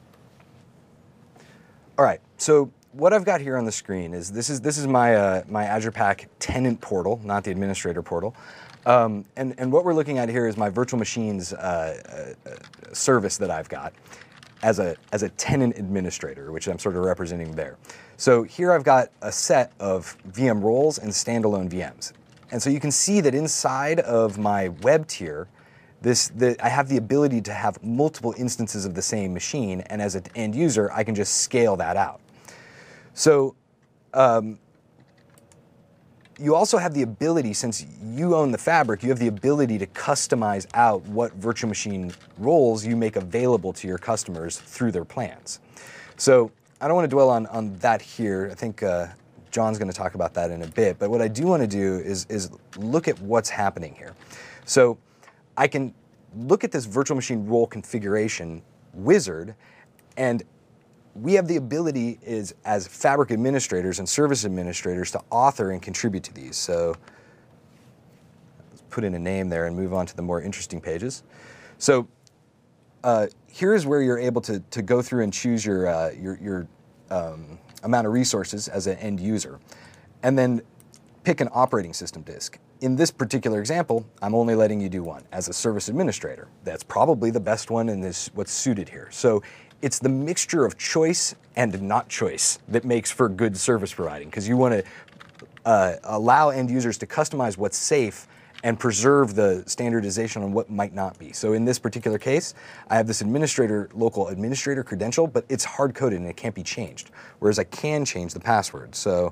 All right, so what I've got here on the screen is this is this is my uh, my Azure Pack tenant portal, not the administrator portal. Um, and, and what we're looking at here is my virtual machines uh, uh, service that I've got as a, as a tenant administrator, which I'm sort of representing there. So here I've got a set of V M roles and standalone V Ms. And so you can see that inside of my web tier, this, the, I have the ability to have multiple instances of the same machine, and as an end user, I can just scale that out. So um, you also have the ability, since you own the fabric, you have the ability to customize out what virtual machine roles you make available to your customers through their plans. So I don't want to dwell on, on that here. I think uh, John's going to talk about that in a bit. But what I do want to do is, is look at what's happening here. So I can look at this virtual machine role configuration wizard, and we have the ability is, as fabric administrators and service administrators, to author and contribute to these. So let's put in a name there and move on to the more interesting pages. So uh, here's where you're able to, to go through and choose your, uh, your, your um, amount of resources as an end user, and then pick an operating system disk. In this particular example, I'm only letting you do one as a service administrator. That's probably the best one and is what's suited here. So it's the mixture of choice and not choice that makes for good service providing, because you want to uh, allow end users to customize what's safe and preserve the standardization on what might not be. So in this particular case, I have this administrator, local administrator credential, but it's hard-coded and it can't be changed, whereas I can change the password. So,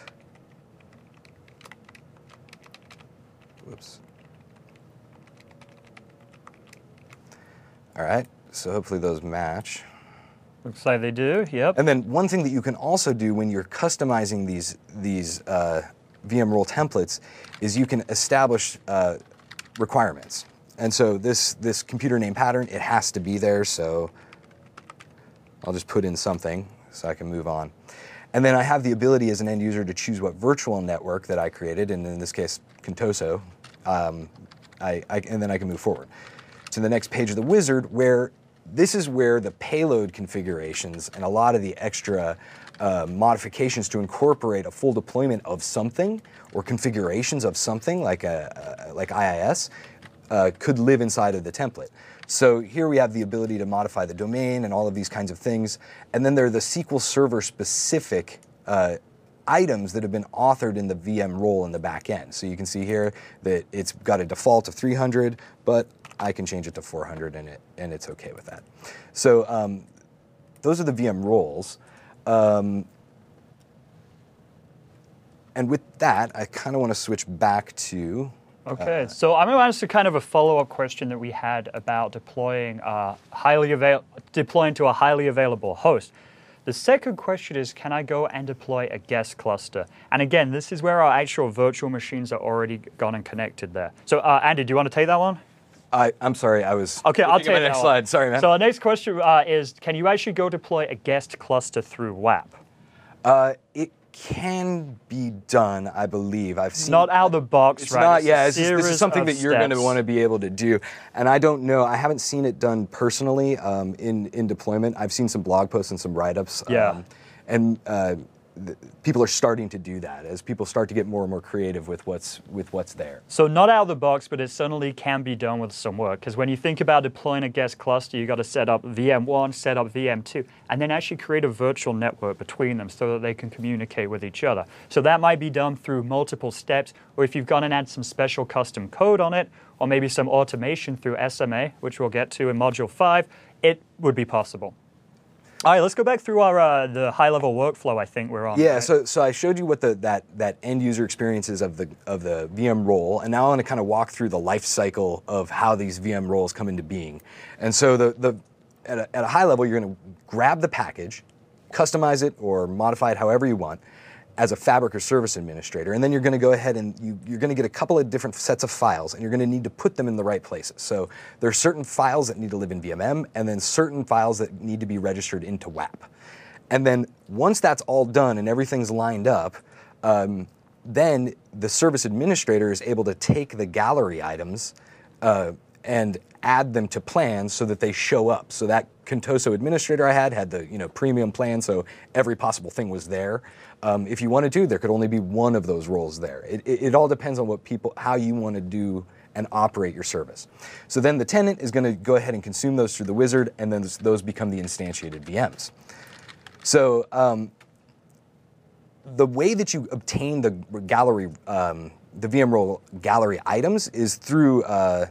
whoops. All right, so hopefully those match. Looks like they do, yep. And then one thing that you can also do when you're customizing these, these uh, V M role templates is you can establish uh, requirements. And so this, this computer name pattern, it has to be there, so I'll just put in something so I can move on. And then I have the ability as an end user to choose what virtual network that I created, and in this case, Contoso, um, I, I, and then I can move forward to the next page of the wizard, where this is where the payload configurations and a lot of the extra uh, modifications to incorporate a full deployment of something or configurations of something like, a, a, like I I S uh, could live inside of the template. So here we have the ability to modify the domain and all of these kinds of things. And then there are the S Q L Server specific uh, items that have been authored in the V M role in the back end. So you can see here that it's got a default of three hundred, but I can change it to four hundred and, it, and it's okay with that. So um, those are the V M roles. Um, and with that, I kind of want to switch back to Okay, uh, so I'm going to answer kind of a follow-up question that we had about deploying uh, highly avail deploying to a highly available host. The second question is, can I go and deploy a guest cluster? And again, this is where our actual virtual machines are already gone and connected there. So uh, Andy, do you want to take that one? I, I'm sorry, I was okay. I'll take the next that slide. One. Sorry, man. So our next question uh, is, can you actually go deploy a guest cluster through W A P? Uh, it can be done, I believe. I've seen not out of the box, it's right? Not, it's yeah, it's just, this is something that you're steps. going to want to be able to do. And I don't know, I haven't seen it done personally um, in, in deployment. I've seen some blog posts and some write-ups. Yeah. Um, and uh, the, people are starting to do that as people start to get more and more creative with what's, with what's there. So not out of the box, but it certainly can be done with some work. Because when you think about deploying a guest cluster, you've got to set up V M one, set up V M two, and then actually create a virtual network between them so that they can communicate with each other. So that might be done through multiple steps, or if you've gone and add some special custom code on it, or maybe some automation through S M A, which we'll get to in Module five, it would be possible. All right, let's go back through our uh, the high-level workflow I think we're on. Yeah, right? so so I showed you what the that that end user experience is of the of the V M role, and now I want to kind of walk through the life cycle of how these V M roles come into being. And so the the at a, at a high level, you're going to grab the package, customize it or modify it however you want as a Fabric or service administrator, and then you're going to go ahead and you, you're going to get a couple of different sets of files, and you're going to need to put them in the right places. So there are certain files that need to live in V M M, and then certain files that need to be registered into W A P. And then once that's all done and everything's lined up, um, then the service administrator is able to take the gallery items uh, and add them to plans so that they show up. So that Contoso administrator I had had the you know premium plan, so every possible thing was there. Um, if you wanted to, there could only be one of those roles there. It, it, it all depends on what people, how you want to do and operate your service. So then the tenant is going to go ahead and consume those through the wizard, and then those become the instantiated V Ms. So um, the way that you obtain the gallery, um, the V M role gallery items is through uh,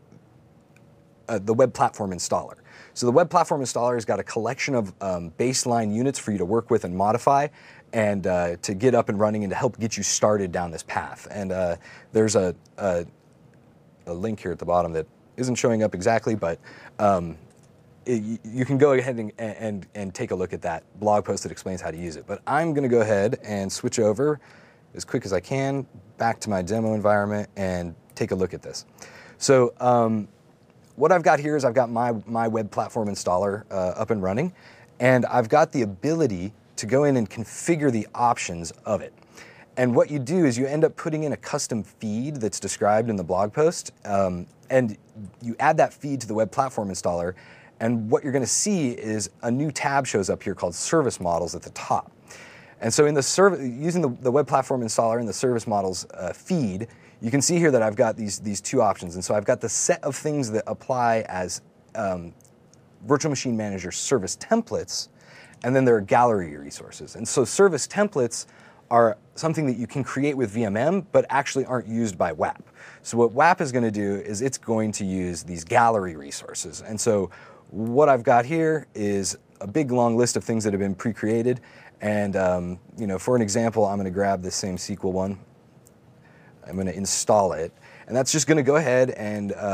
uh, the web platform installer. So the web platform installer has got a collection of um, baseline units for you to work with and modify, and uh, to get up and running and to help get you started down this path. And uh, there's a, a, a link here at the bottom that isn't showing up exactly, but um, it, you can go ahead and, and, and take a look at that blog post that explains how to use it. But I'm going to go ahead and switch over as quick as I can back to my demo environment and take a look at this. So um, what I've got here is I've got my, my web platform installer uh, up and running, and I've got the ability to go in and configure the options of it. And what you do is you end up putting in a custom feed that's described in the blog post, um, and you add that feed to the web platform installer, and what you're going to see is a new tab shows up here called Service Models at the top. And so in the serv using the, the web platform installer and the Service Models uh, feed, you can see here that I've got these, these two options. And so I've got the set of things that apply as um, Virtual Machine Manager service templates, and then there are gallery resources. And so service templates are something that you can create with V M M, but actually aren't used by W A P. So what W A P is going to do is it's going to use these gallery resources. And so what I've got here is a big long list of things that have been pre-created. And um, you know, for an example, I'm going to grab this same S Q L one. I'm going to install it. And that's just going to go ahead and uh,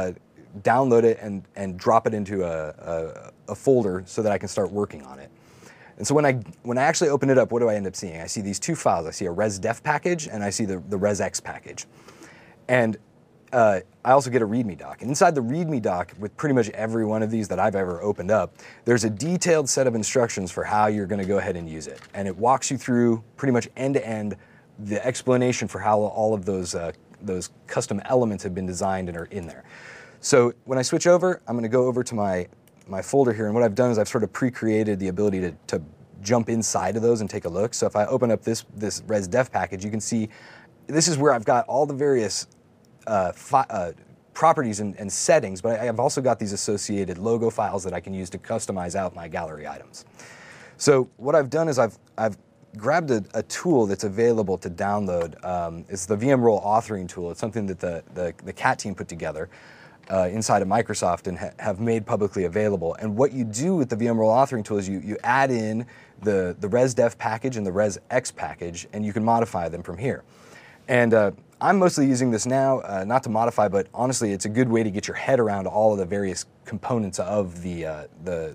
download it and, and drop it into a, a, a folder so that I can start working on it. And so when I, when I actually open it up, what do I end up seeing? I see these two files. I see a resdef package and I see the, the resx package. And uh, I also get a README doc. And inside the README doc, with pretty much every one of these that I've ever opened up, there's a detailed set of instructions for how you're going to go ahead and use it. And it walks you through pretty much end to end the explanation for how all of those, uh, those custom elements have been designed and are in there. So when I switch over, I'm going to go over to my, my folder here. And what I've done is I've sort of pre-created the ability to, to jump inside of those and take a look. So if I open up this, this resdef package, you can see this is where I've got all the various Uh, uh, properties and, and settings, but I, I've also got these associated logo files that I can use to customize out my gallery items. So what I've done is I've, I've grabbed a, a tool that's available to download. Um, it's the V M Role authoring tool. It's something that the, the, the C A T team put together uh, inside of Microsoft and ha have made publicly available. And what you do with the V M Role authoring tool is you, you add in the, the resdef package and the resx package, and you can modify them from here. And uh, I'm mostly using this now, uh, not to modify, but honestly, it's a good way to get your head around all of the various components of the uh, the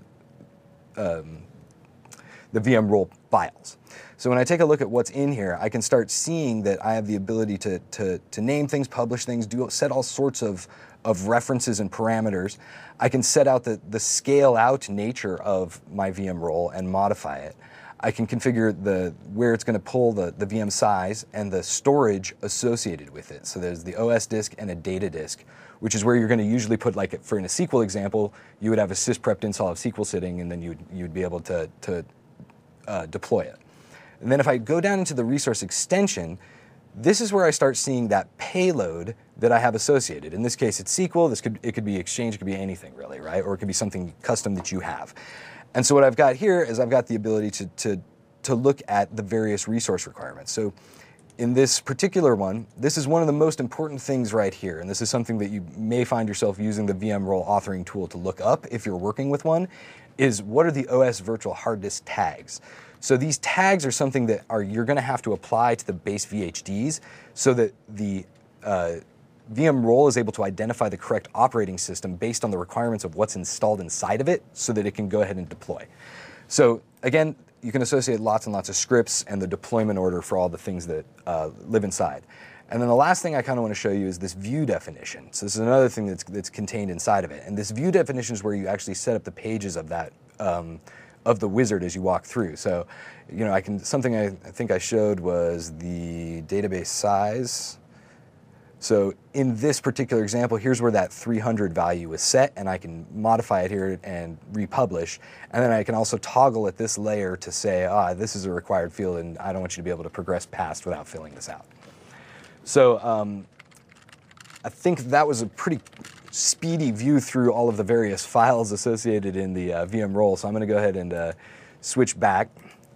um, the V M Role files. So when I take a look at what's in here, I can start seeing that I have the ability to to, to name things, publish things, do set all sorts of of references and parameters. I can set out the the scale out nature of my V M Role and modify it. I can configure the where it's going to pull the, the V M size and the storage associated with it. So there's the O S disk and a data disk, which is where you're going to usually put, like for in a S Q L example, you would have a sysprept install of S Q L sitting, and then you'd, you'd be able to, to uh, deploy it. And then if I go down into the resource extension, this is where I start seeing that payload that I have associated. In this case, it's S Q L. This could, it could be Exchange. It could be anything, really, right? Or it could be something custom that you have. And so what I've got here is I've got the ability to, to, to look at the various resource requirements. So in this particular one, this is one of the most important things right here. And this is something that you may find yourself using the V M Role authoring tool to look up if you're working with one, is what are the O S virtual hard disk tags? So these tags are something that are you're going to have to apply to the base V H Ds so that the uh, V M Role is able to identify the correct operating system based on the requirements of what's installed inside of it so that it can go ahead and deploy. So again, you can associate lots and lots of scripts and the deployment order for all the things that uh, live inside. And then the last thing I kind of want to show you is this view definition. So this is another thing that's, that's contained inside of it. And this view definition is where you actually set up the pages of that um, of the wizard as you walk through. So, you know, I can something I, I think I showed was the database size. So in this particular example, here's where that three hundred value is set, and I can modify it here and republish. And then I can also toggle at this layer to say, ah, this is a required field, and I don't want you to be able to progress past without filling this out. So um, I think that was a pretty speedy view through all of the various files associated in the uh, V M Role. So I'm going to go ahead and uh, switch back.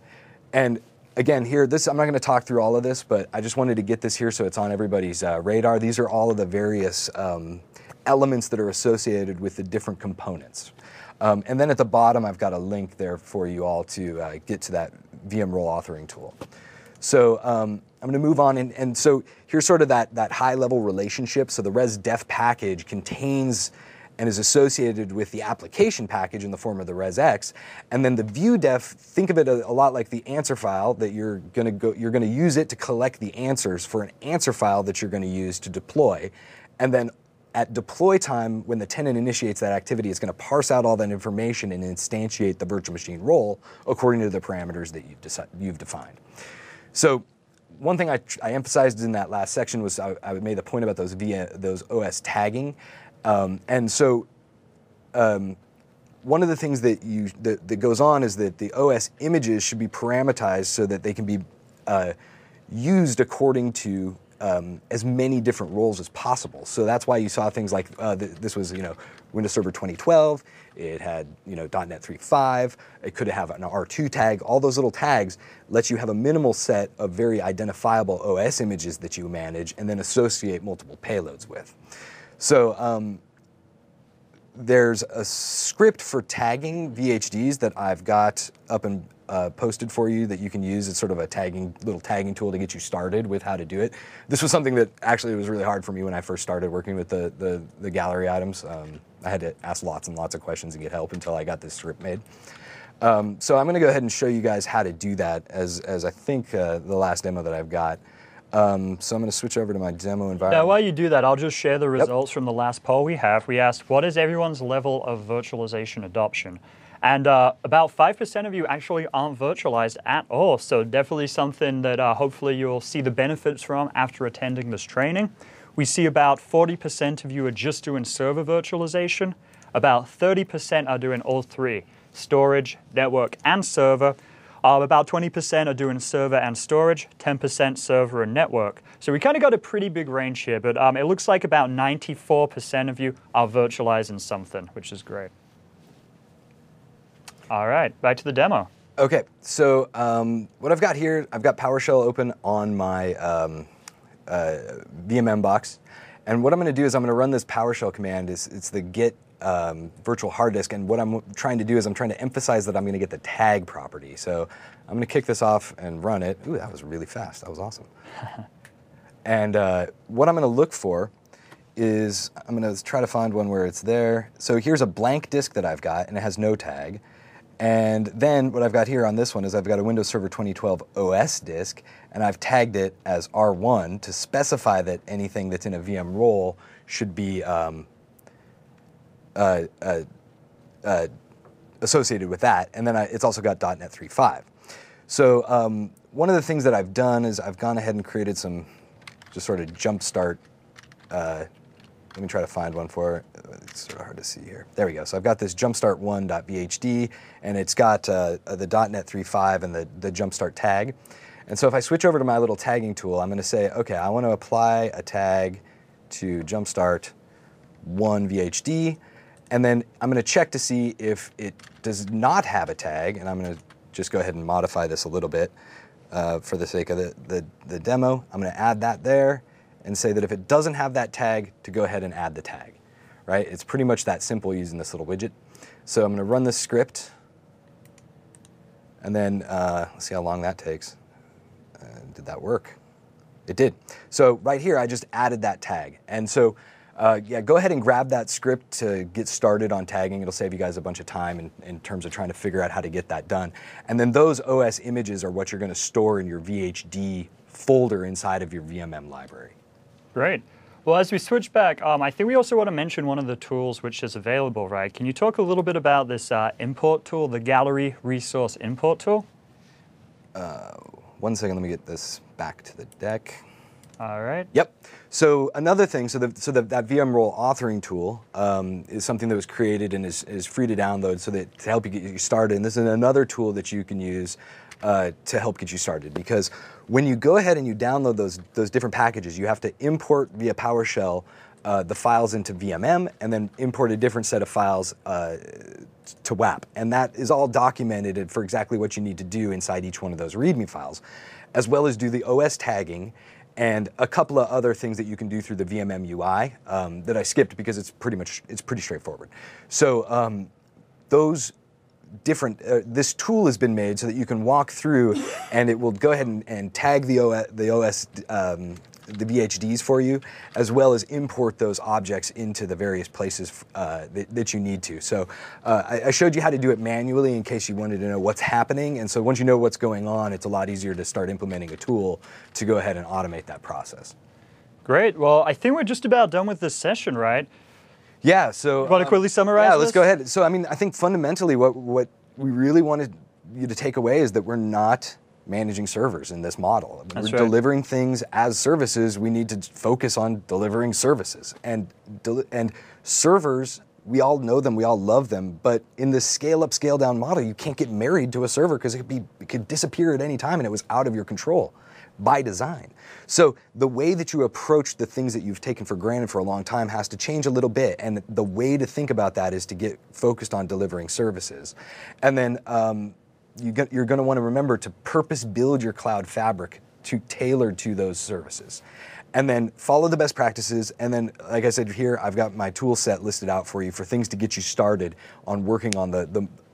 And again, here, this I'm not going to talk through all of this, but I just wanted to get this here so it's on everybody's uh, radar. These are all of the various um, elements that are associated with the different components. Um, and then at the bottom, I've got a link there for you all to uh, get to that V M Role authoring tool. So um, I'm going to move on, and, and so here's sort of that, that high-level relationship. So the resdef package contains and is associated with the application package in the form of the resx, and then the view def, think of it a, a lot like the answer file that you're going to go, you're going to use it to collect the answers for an answer file that you're going to use to deploy, and then at deploy time, when the tenant initiates that activity, it's going to parse out all that information and instantiate the virtual machine role according to the parameters that you've, deci you've defined. So one thing I, I emphasized in that last section was I, I made the point about those, via, those O S tagging. Um, and so um, one of the things that, you, that, that goes on is that the O S images should be parameterized so that they can be uh, used according to um, as many different roles as possible. So that's why you saw things like uh, th this was, you know, Windows Server twenty twelve. It had, you know, dot net three point five. It could have an R two tag. All those little tags let you have a minimal set of very identifiable O S images that you manage and then associate multiple payloads with. So um, there's a script for tagging V H Ds that I've got up and uh, posted for you that you can use. It's sort of a tagging little tagging tool to get you started with how to do it. This was something that actually was really hard for me when I first started working with the the, the gallery items. Um, I had to ask lots and lots of questions and get help until I got this script made. Um, so I'm going to go ahead and show you guys how to do that as as I think uh, the last demo that I've got. Um, so I'm going to switch over to my demo environment. Now, while you do that, I'll just share the results yep. from the last poll we have. We asked, what is everyone's level of virtualization adoption? And uh, about five percent of you actually aren't virtualized at all, so definitely something that uh, hopefully you'll see the benefits from after attending this training. We see about forty percent of you are just doing server virtualization. About thirty percent are doing all three, storage, network, and server. Uh, about twenty percent are doing server and storage, ten percent server and network. So we kind of got a pretty big range here, but um, it looks like about ninety-four percent of you are virtualizing something, which is great. All right, back to the demo. Okay, so um, what I've got here, I've got PowerShell open on my um, uh, V M M box. And what I'm going to do is I'm going to run this PowerShell command. It's, it's the git Um, virtual hard disk, and what I'm trying to do is I'm trying to emphasize that I'm going to get the tag property. So I'm going to kick this off and run it. Ooh, that was really fast. That was awesome. And uh, what I'm going to look for is I'm going to try to find one where it's there. So here's a blank disk that I've got, and it has no tag. And then what I've got here on this one is I've got a Windows Server twenty twelve O S disk, and I've tagged it as R one to specify that anything that's in a V M role should be um, Uh, uh, uh, associated with that, and then I, it's also got .NET three point five. So um, one of the things that I've done is I've gone ahead and created some just sort of jumpstart. Uh, let me try to find one for it. It's sort of hard to see here. There we go. So I've got this jumpstart one.bhd, and it's got uh, the .NET three point five and the, the jumpstart tag. And so if I switch over to my little tagging tool, I'm going to say, okay, I want to apply a tag to jumpstart one V H D. And then I'm going to check to see if it does not have a tag, and I'm going to just go ahead and modify this a little bit uh, for the sake of the, the, the demo. I'm going to add that there and say that if it doesn't have that tag, to go ahead and add the tag, right? It's pretty much that simple using this little widget. So I'm going to run this script, and then uh, let's see how long that takes. Uh, did that work? It did. So right here, I just added that tag. And so Uh, yeah, go ahead and grab that script to get started on tagging. It'll save you guys a bunch of time in, in terms of trying to figure out how to get that done. And then those O S images are what you're going to store in your V H D folder inside of your V M M library. Great. Well, as we switch back, um, I think we also want to mention one of the tools which is available, right? Can you talk a little bit about this uh, import tool, the Gallery Resource Import tool? Uh, one second, let me get this back to the deck. All right. Yep. So another thing, so, the, so the, that V M role authoring tool um, is something that was created and is, is free to download so that to help you get you started. And this is another tool that you can use uh, to help get you started. Because when you go ahead and you download those, those different packages, you have to import via PowerShell uh, the files into V M M and then import a different set of files uh, to W A P. And that is all documented for exactly what you need to do inside each one of those README files, as well as do the O S tagging and a couple of other things that you can do through the V M M U I um, that I skipped because it's pretty much it's pretty straightforward. So um, those different uh, this tool has been made so that you can walk through and it will go ahead and, and tag the O S, the O S um, the V H Ds for you, as well as import those objects into the various places uh, that, that you need to. So uh, I, I showed you how to do it manually in case you wanted to know what's happening. And so once you know what's going on, it's a lot easier to start implementing a tool to go ahead and automate that process. Great. Well, I think we're just about done with this session, right? Yeah. So you want to quickly summarize Yeah, this? let's go ahead. So I mean, I think fundamentally what, what we really wanted you to take away is that we're not managing servers in this model. That's We're right. delivering things as services. We need to focus on delivering services. And, del and servers, we all know them, we all love them, but in this scale up, scale down model, you can't get married to a server because it could be, it could disappear at any time and it was out of your control by design. So the way that you approach the things that you've taken for granted for a long time has to change a little bit. And the way to think about that is to get focused on delivering services. And then, um, You get, you're going to want to remember to purpose build your cloud fabric to tailor to those services. And then follow the best practices. And then, like I said here, I've got my tool set listed out for you for things to get you started on working on the, the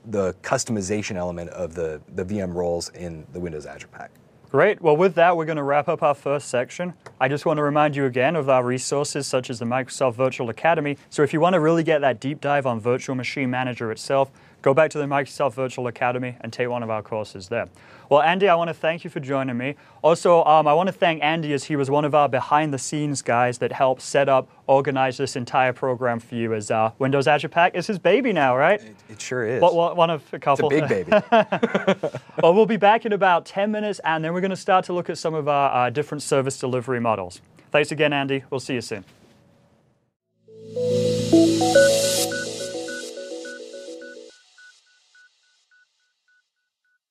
the customization element of the, the V M roles in the Windows Azure Pack. Great. Well, with that, we're going to wrap up our first section. I just want to remind you again of our resources such as the Microsoft Virtual Academy. So if you want to really get that deep dive on Virtual Machine Manager itself, go back to the Microsoft Virtual Academy and take one of our courses there. Well, Andy, I want to thank you for joining me. Also, um, I want to thank Andy as he was one of our behind-the-scenes guys that helped set up, organize this entire program for you, as uh, Windows Azure Pack is his baby now, right? It, it sure is. What, what, one of a couple. It's a big baby. Well, we'll be back in about ten minutes, and then we're going to start to look at some of our uh, different service delivery models. Thanks again, Andy. We'll see you soon.